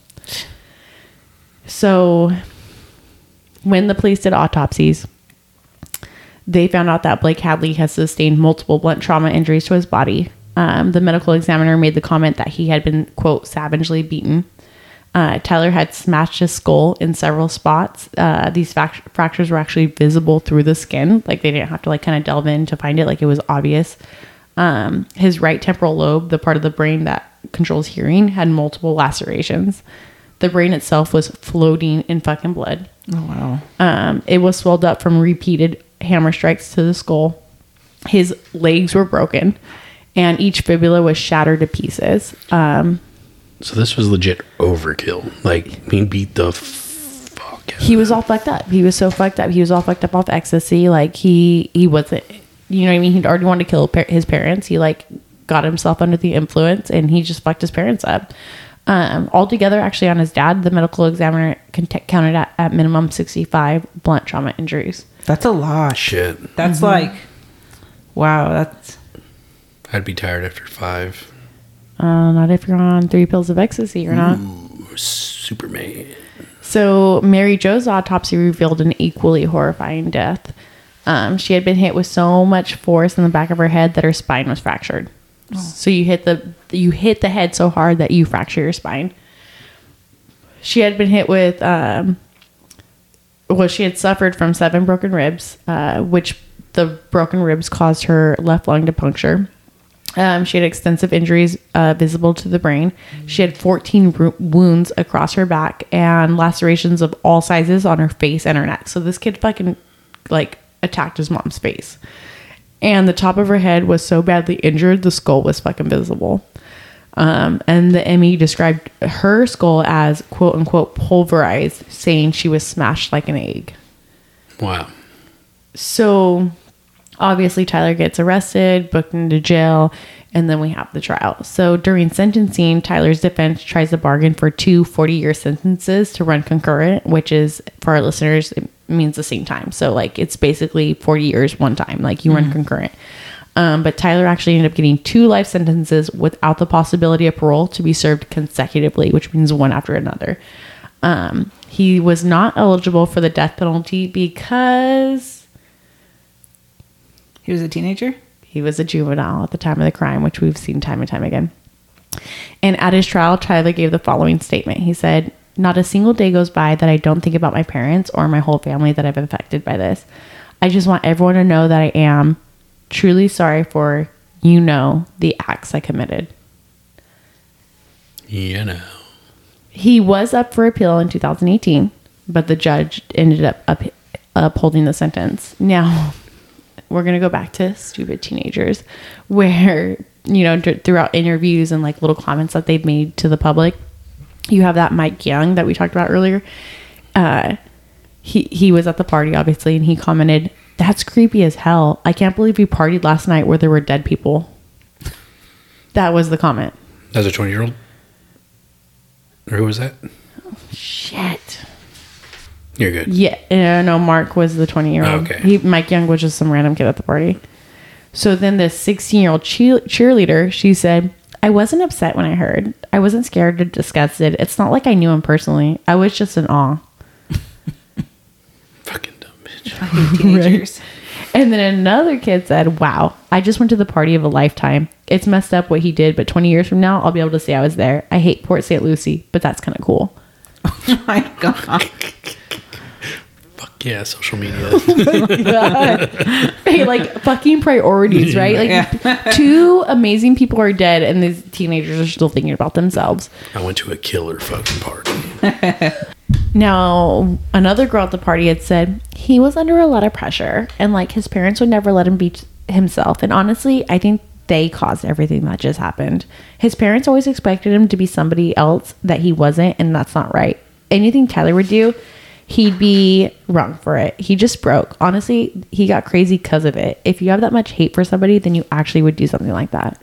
So when the police did autopsies, they found out that Blake Hadley has sustained multiple blunt trauma injuries to his body. Um, the medical examiner made the comment that he had been, quote, savagely beaten. Uh, Tyler had smashed his skull in several spots. Uh, these fact- fractures were actually visible through the skin. Like they didn't have to like kind of delve in to find it. Like it was obvious. Um, his right temporal lobe, the part of the brain that controls hearing, had multiple lacerations. The brain itself was floating in fucking blood. Oh, wow. Um, it was swelled up from repeated hammer strikes to the skull. His legs were broken. And each fibula was shattered to pieces. Um, so this was legit overkill. Like, being beat the fuck out. He was all fucked up. He was so fucked up. He was all fucked up off ecstasy. Like, he he wasn't, you know what I mean? He'd already wanted to kill his parents. He, like, got himself under the influence, and he just fucked his parents up. Um, altogether, actually, on his dad, the medical examiner counted at, at minimum sixty-five blunt trauma injuries. That's a lot. Shit. That's Mm-hmm. like, wow, that's... I'd be tired after five. Uh, not if you're on three pills of ecstasy, you're not. Ooh, Superman. So Mary Jo's autopsy revealed an equally horrifying death. Um, she had been hit with so much force in the back of her head that her spine was fractured. Oh. So you hit the you hit the head so hard that you fracture your spine. She had been hit with, um, well, she had suffered from seven broken ribs, uh, which the broken ribs caused her left lung to puncture. Um, she had extensive injuries uh, visible to the brain. She had fourteen ro- wounds across her back and lacerations of all sizes on her face and her neck. So this kid fucking like attacked his mom's face. And the top of her head was so badly injured, the skull was fucking visible. Um, and the M E described her skull as quote unquote pulverized, saying she was smashed like an egg. Wow. So obviously Tyler gets arrested, booked into jail, and then we have the trial. So during sentencing, Tyler's defense tries to bargain for two forty-year sentences to run concurrent, which is, for our listeners, means the same time. So like it's basically forty years one time. Like you mm-hmm. run concurrent. Um, but Tyler actually ended up getting two life sentences without the possibility of parole to be served consecutively, which means one after another. Um, he was not eligible for the death penalty because he was a teenager. He was a juvenile at the time of the crime, which we've seen time and time again. And at his trial, Tyler gave the following statement. He said, "Not a single day goes by that I don't think about my parents or my whole family that I've been affected by this. I just want everyone to know that I am truly sorry for, you know, the acts I committed." You know. He was up for appeal in two thousand eighteen, but the judge ended up, up upholding the sentence. Now, we're going to go back to stupid teenagers where, you know, d- throughout interviews and like little comments that they've made to the public, you have that Mike Young that we talked about earlier. Uh, he, he was at the party, obviously, and he commented, "That's creepy as hell. I can't believe you partied last night where there were dead people." That was the comment. That was a twenty-year-old? Or who was that? Oh, shit. You're good. Yeah. Uh, no, Mark was the twenty-year-old. Oh, okay. He, Mike Young was just some random kid at the party. So then this sixteen-year-old cheer- cheerleader, she said, "I wasn't upset when I heard. I wasn't scared or disgusted. It's not like I knew him personally. I was just in awe." Fucking dumb bitch. Fucking teenagers. Right. And then another kid said, "Wow, I just went to the party of a lifetime. It's messed up what he did, but twenty years from now, I'll be able to say I was there. I hate Port Saint Lucie, but that's kind of cool." Oh my God. Fuck yeah, social media. Oh my God. Hey, like fucking priorities, right? Like Yeah. two amazing people are dead and these teenagers are still thinking about themselves. I went to a killer fucking party. Now, another girl at the party had said he was under a lot of pressure and like his parents would never let him be himself. And honestly, I think they caused everything that just happened. His parents always expected him to be somebody else that he wasn't, and that's not right. Anything Tyler would do, he'd be wrong for it. He just broke. Honestly, he got crazy because of it. If you have that much hate for somebody, then you actually would do something like that.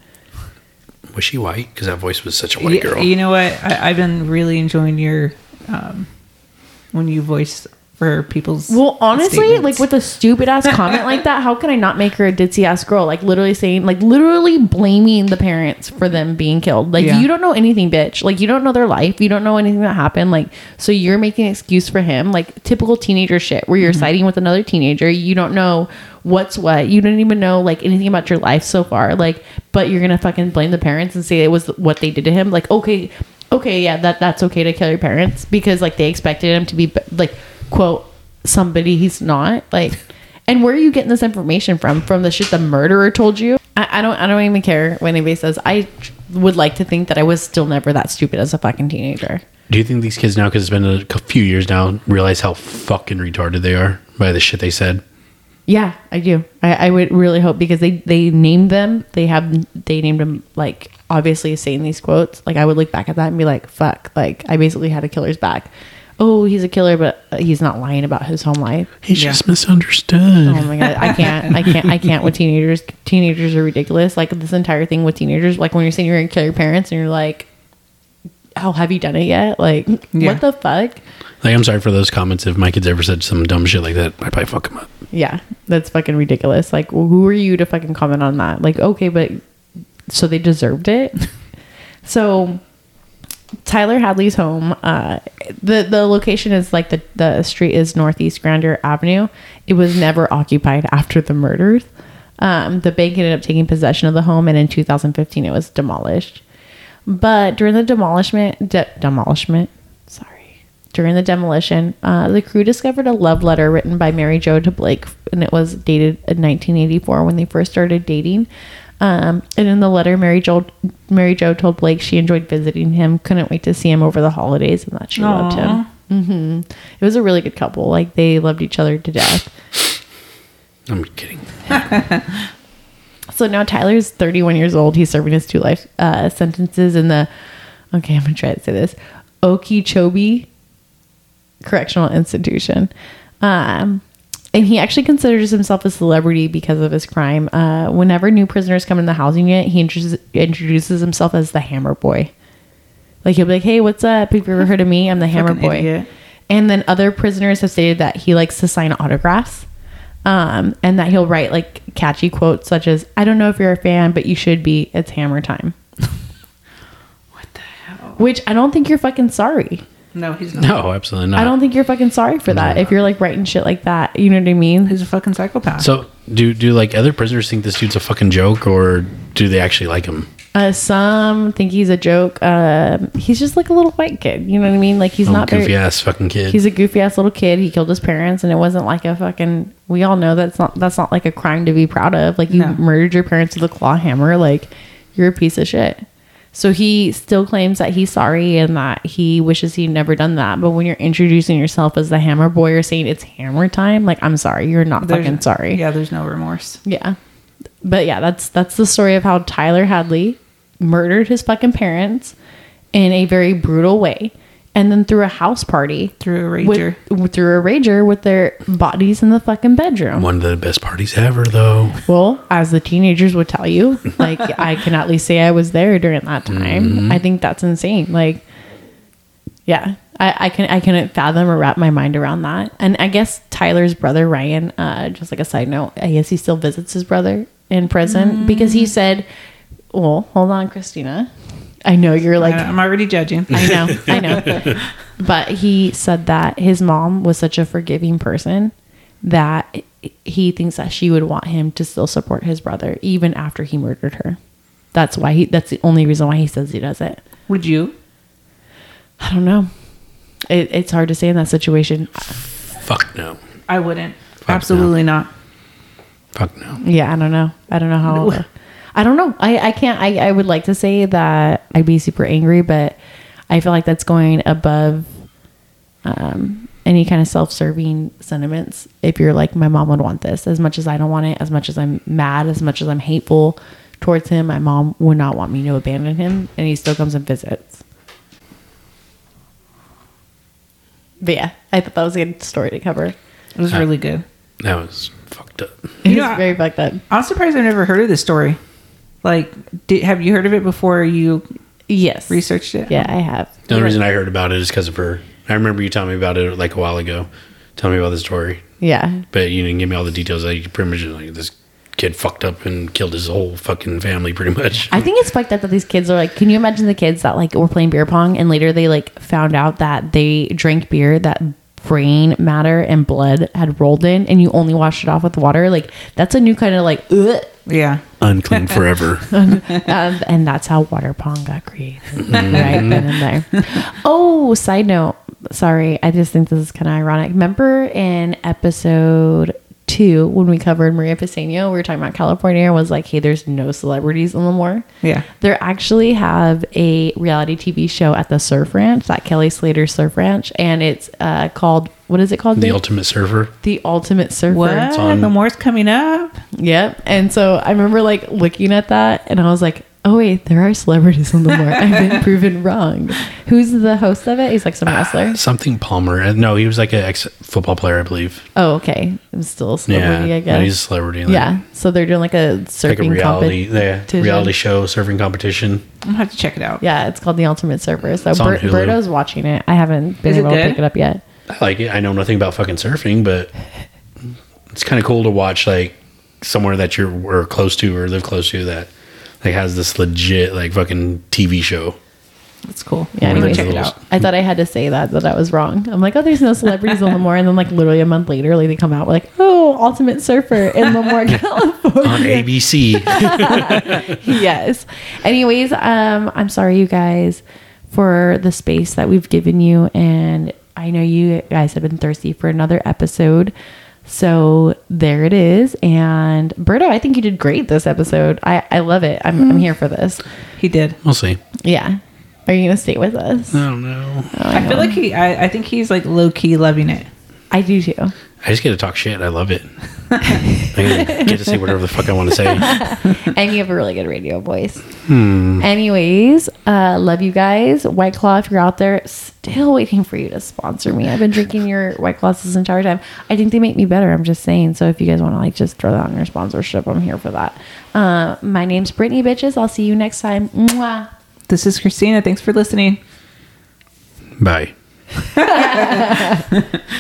Was she white? Because that voice was such a white you, girl. You know what? I, I've been really enjoying your um, when you voice for people's. Well, honestly, statements. like with a stupid ass comment like that, how can I not make her a ditzy ass girl? Like literally saying, like literally blaming the parents for them being killed. Like Yeah. you don't know anything, bitch. Like you don't know their life. You don't know anything that happened. Like so you're making an excuse for him. Like typical teenager shit where you're mm-hmm. siding with another teenager. You don't know what's what. You don't even know like anything about your life so far. Like, but you're gonna fucking blame the parents and say it was what they did to him. Like okay, okay, yeah, that that's okay to kill your parents because like they expected him to be like quote somebody he's not. Like, and where are you getting this information from? From the shit the murderer told you? I, I don't I don't even care when anybody says. I would like to think that I was still never that stupid as a fucking teenager. Do you think these kids now, because it's been a few years now, realize how fucking retarded they are by the shit they said? Yeah, I do. I, I would really hope because they they named them. They have they named them like obviously saying these quotes. Like I would look back at that and be like, fuck. Like I basically had a killer's back. Oh, he's a killer, but he's not lying about his home life. He's Yeah. just misunderstood. Oh my god, I can't, I can't, I can't with teenagers. Teenagers are ridiculous. Like this entire thing with teenagers, like when you're saying you're gonna kill your parents, and you're like, "Oh, have you done it yet?" Like, Yeah. what the fuck? Like, I'm sorry for those comments. If my kids ever said some dumb shit like that, I'd probably fuck them up. Yeah, that's fucking ridiculous. Like, who are you to fucking comment on that? Like, okay, but so they deserved it. So Tyler Hadley's home, uh, the the location is like the the street is Northeast Grandeur Avenue. It was never occupied after the murders. Um, the bank ended up taking possession of the home, and in two thousand fifteen, it was demolished. But during the demolishment, de- demolishment, sorry, during the demolition, uh, the crew discovered a love letter written by Mary Jo to Blake, and it was dated in nineteen eighty-four when they first started dating. Um, and in the letter, Mary Jo, Mary Jo told Blake she enjoyed visiting him, couldn't wait to see him over the holidays, and that she Aww. loved him. Mm-hmm. It was a really good couple. Like they loved each other to death. I'm kidding. So now Tyler's thirty-one years old. He's serving his two life uh, sentences in the, okay, I'm going to try to say this, Okeechobee Correctional Institution. Um, and he actually considers himself a celebrity because of his crime. Uh, whenever new prisoners come in the housing unit, he introduces, introduces himself as the Hammer Boy. Like he'll be like, "Hey, what's up? Have you ever heard of me? I'm the Hammer Fucking Boy." idiot. And then other prisoners have stated that he likes to sign autographs. Um, and that he'll write like catchy quotes such as, "I don't know if you're a fan, but you should be. It's hammer time." What the hell? Which I don't think you're fucking sorry. No, he's not. No, absolutely not. I don't think you're fucking sorry for that. No. If you're like writing shit like that, you know what I mean? He's a fucking psychopath. So, do do like other prisoners think this dude's a fucking joke, or do they actually like him? Uh, some think he's a joke. Um, he's just like a little white kid. You know what I mean? Like he's Oh, not goofy very. ass fucking kid. He's a goofy ass little kid. He killed his parents, and it wasn't like a fucking. We all know that's not that's not like a crime to be proud of. Like you No. murdered your parents with a claw hammer. Like you're a piece of shit. So he still claims that he's sorry and that he wishes he'd never done that. But when you're introducing yourself as the hammer boy or saying it's hammer time, like I'm sorry, you're not There's- fucking sorry. Yeah, there's no remorse. Yeah. But yeah, that's that's the story of how Tyler Hadley murdered his fucking parents in a very brutal way. And then threw a house party. Through a rager. With, through a rager with their bodies in the fucking bedroom. One of the best parties ever, though. Well, as the teenagers would tell you, like I can at least say I was there during that time. Mm-hmm. I think that's insane. Like, yeah, I, I can I couldn't fathom or wrap my mind around that. And I guess Tyler's brother Ryan, uh, just like a side note, I guess he still visits his brother in prison Mm. because he said, "Well, hold on, Christina. I know you're like." I- I'm already judging. I know, I know. But he said that his mom was such a forgiving person that he thinks that she would want him to still support his brother even after he murdered her. That's why he, that's the only reason why he says he does it. Would you? I don't know. It, it's hard to say in that situation. Fuck no. I wouldn't. Fuck Absolutely not. Fuck no. Yeah, I don't know. I don't know how. I don't know. I, I can't. I, I would like to say that I'd be super angry, but I feel like that's going above um, any kind of self-serving sentiments. If you're like, my mom would want this, as much as I don't want it, as much as I'm mad, as much as I'm hateful towards him, my mom would not want me to abandon him, and he still comes and visits. But yeah, I thought that was a good story to cover. It was really good. That was fucked up. It You was know, very fucked up. I'm surprised I've never heard of this story. Like, did, have you heard of it before you Yes. researched it? Yeah, I have. The only reason I heard about it is because of her. I remember you telling me about it like a while ago. Tell me about the story. Yeah. But you didn't give me all the details. Like, you pretty much like this kid fucked up and killed his whole fucking family pretty much. I think it's fucked up that these kids are like, can you imagine the kids that like were playing beer pong and later they like found out that they drank beer that brain matter and blood had rolled in and you only washed it off with water? Like that's a new kind of like, ugh. Yeah. Unclean forever. um, and that's how water pong got created. Right then and there. Oh, side note. Sorry. I just think this is kind of ironic. Remember in episode two, when we covered Maria Piseño, we were talking about California and was like, hey, there's no celebrities in Lemoore. Yeah. They actually have a reality T V show at the Surf Ranch, that Kelly Slater Surf Ranch, and it's uh, called, what is it called? The babe? Ultimate Surfer. The Ultimate Surfer. What? on- The more's coming up. Yep. And so I remember like looking at that and I was like, oh wait, there are celebrities in Lemoore. I've been proven wrong. Who's the host of it? He's like some wrestler. Something Palmer. Uh, No, he was like an ex football player, I believe. Oh, okay. It was still a celebrity, Yeah, I guess. but he's a celebrity. Like, Yeah. So they're doing like a like surfing a reality, yeah, competition. reality show, surfing competition. I'm gonna have to check it out. Yeah, it's called The Ultimate Surfer. So It's on Ber- Hulu. Berto's watching it. I haven't been Is it able to good? pick it up yet. I like it. I know nothing about fucking surfing, but it's kind of cool to watch like somewhere that you're or close to or live close to that like has this legit like fucking T V show. That's cool. Yeah, I'm gonna anyways. check it out. I thought I had to say that, that I was wrong. I'm like, oh, there's no celebrities in Lemoore. And then like literally a month later, like they come out, we're like, oh, Ultimate Surfer in Lemoore, California. On A B C. Yes. Anyways, um, I'm sorry, you guys, for the space that we've given you. And I know you guys have been thirsty for another episode. So there it is. And Berto, I think you did great this episode. I, I love it. I'm, I'm here for this. He did. We'll see. Yeah. Are you going to stay with us? I don't know. I feel like he. I, I think he's like low key loving it. I do too. I just get to talk shit. I love it. I get to say whatever the fuck I want to say. And you have a really good radio voice. Hmm. Anyways, uh, love you guys. White Claw, if you're out there, still waiting for you to sponsor me. I've been drinking your White Claws this entire time. I think they make me better. I'm just saying. So if you guys want to like just throw that on your sponsorship, I'm here for that. Uh, my name's Brittany, bitches. I'll see you next time. Mwah. This is Christina. Thanks for listening. Bye.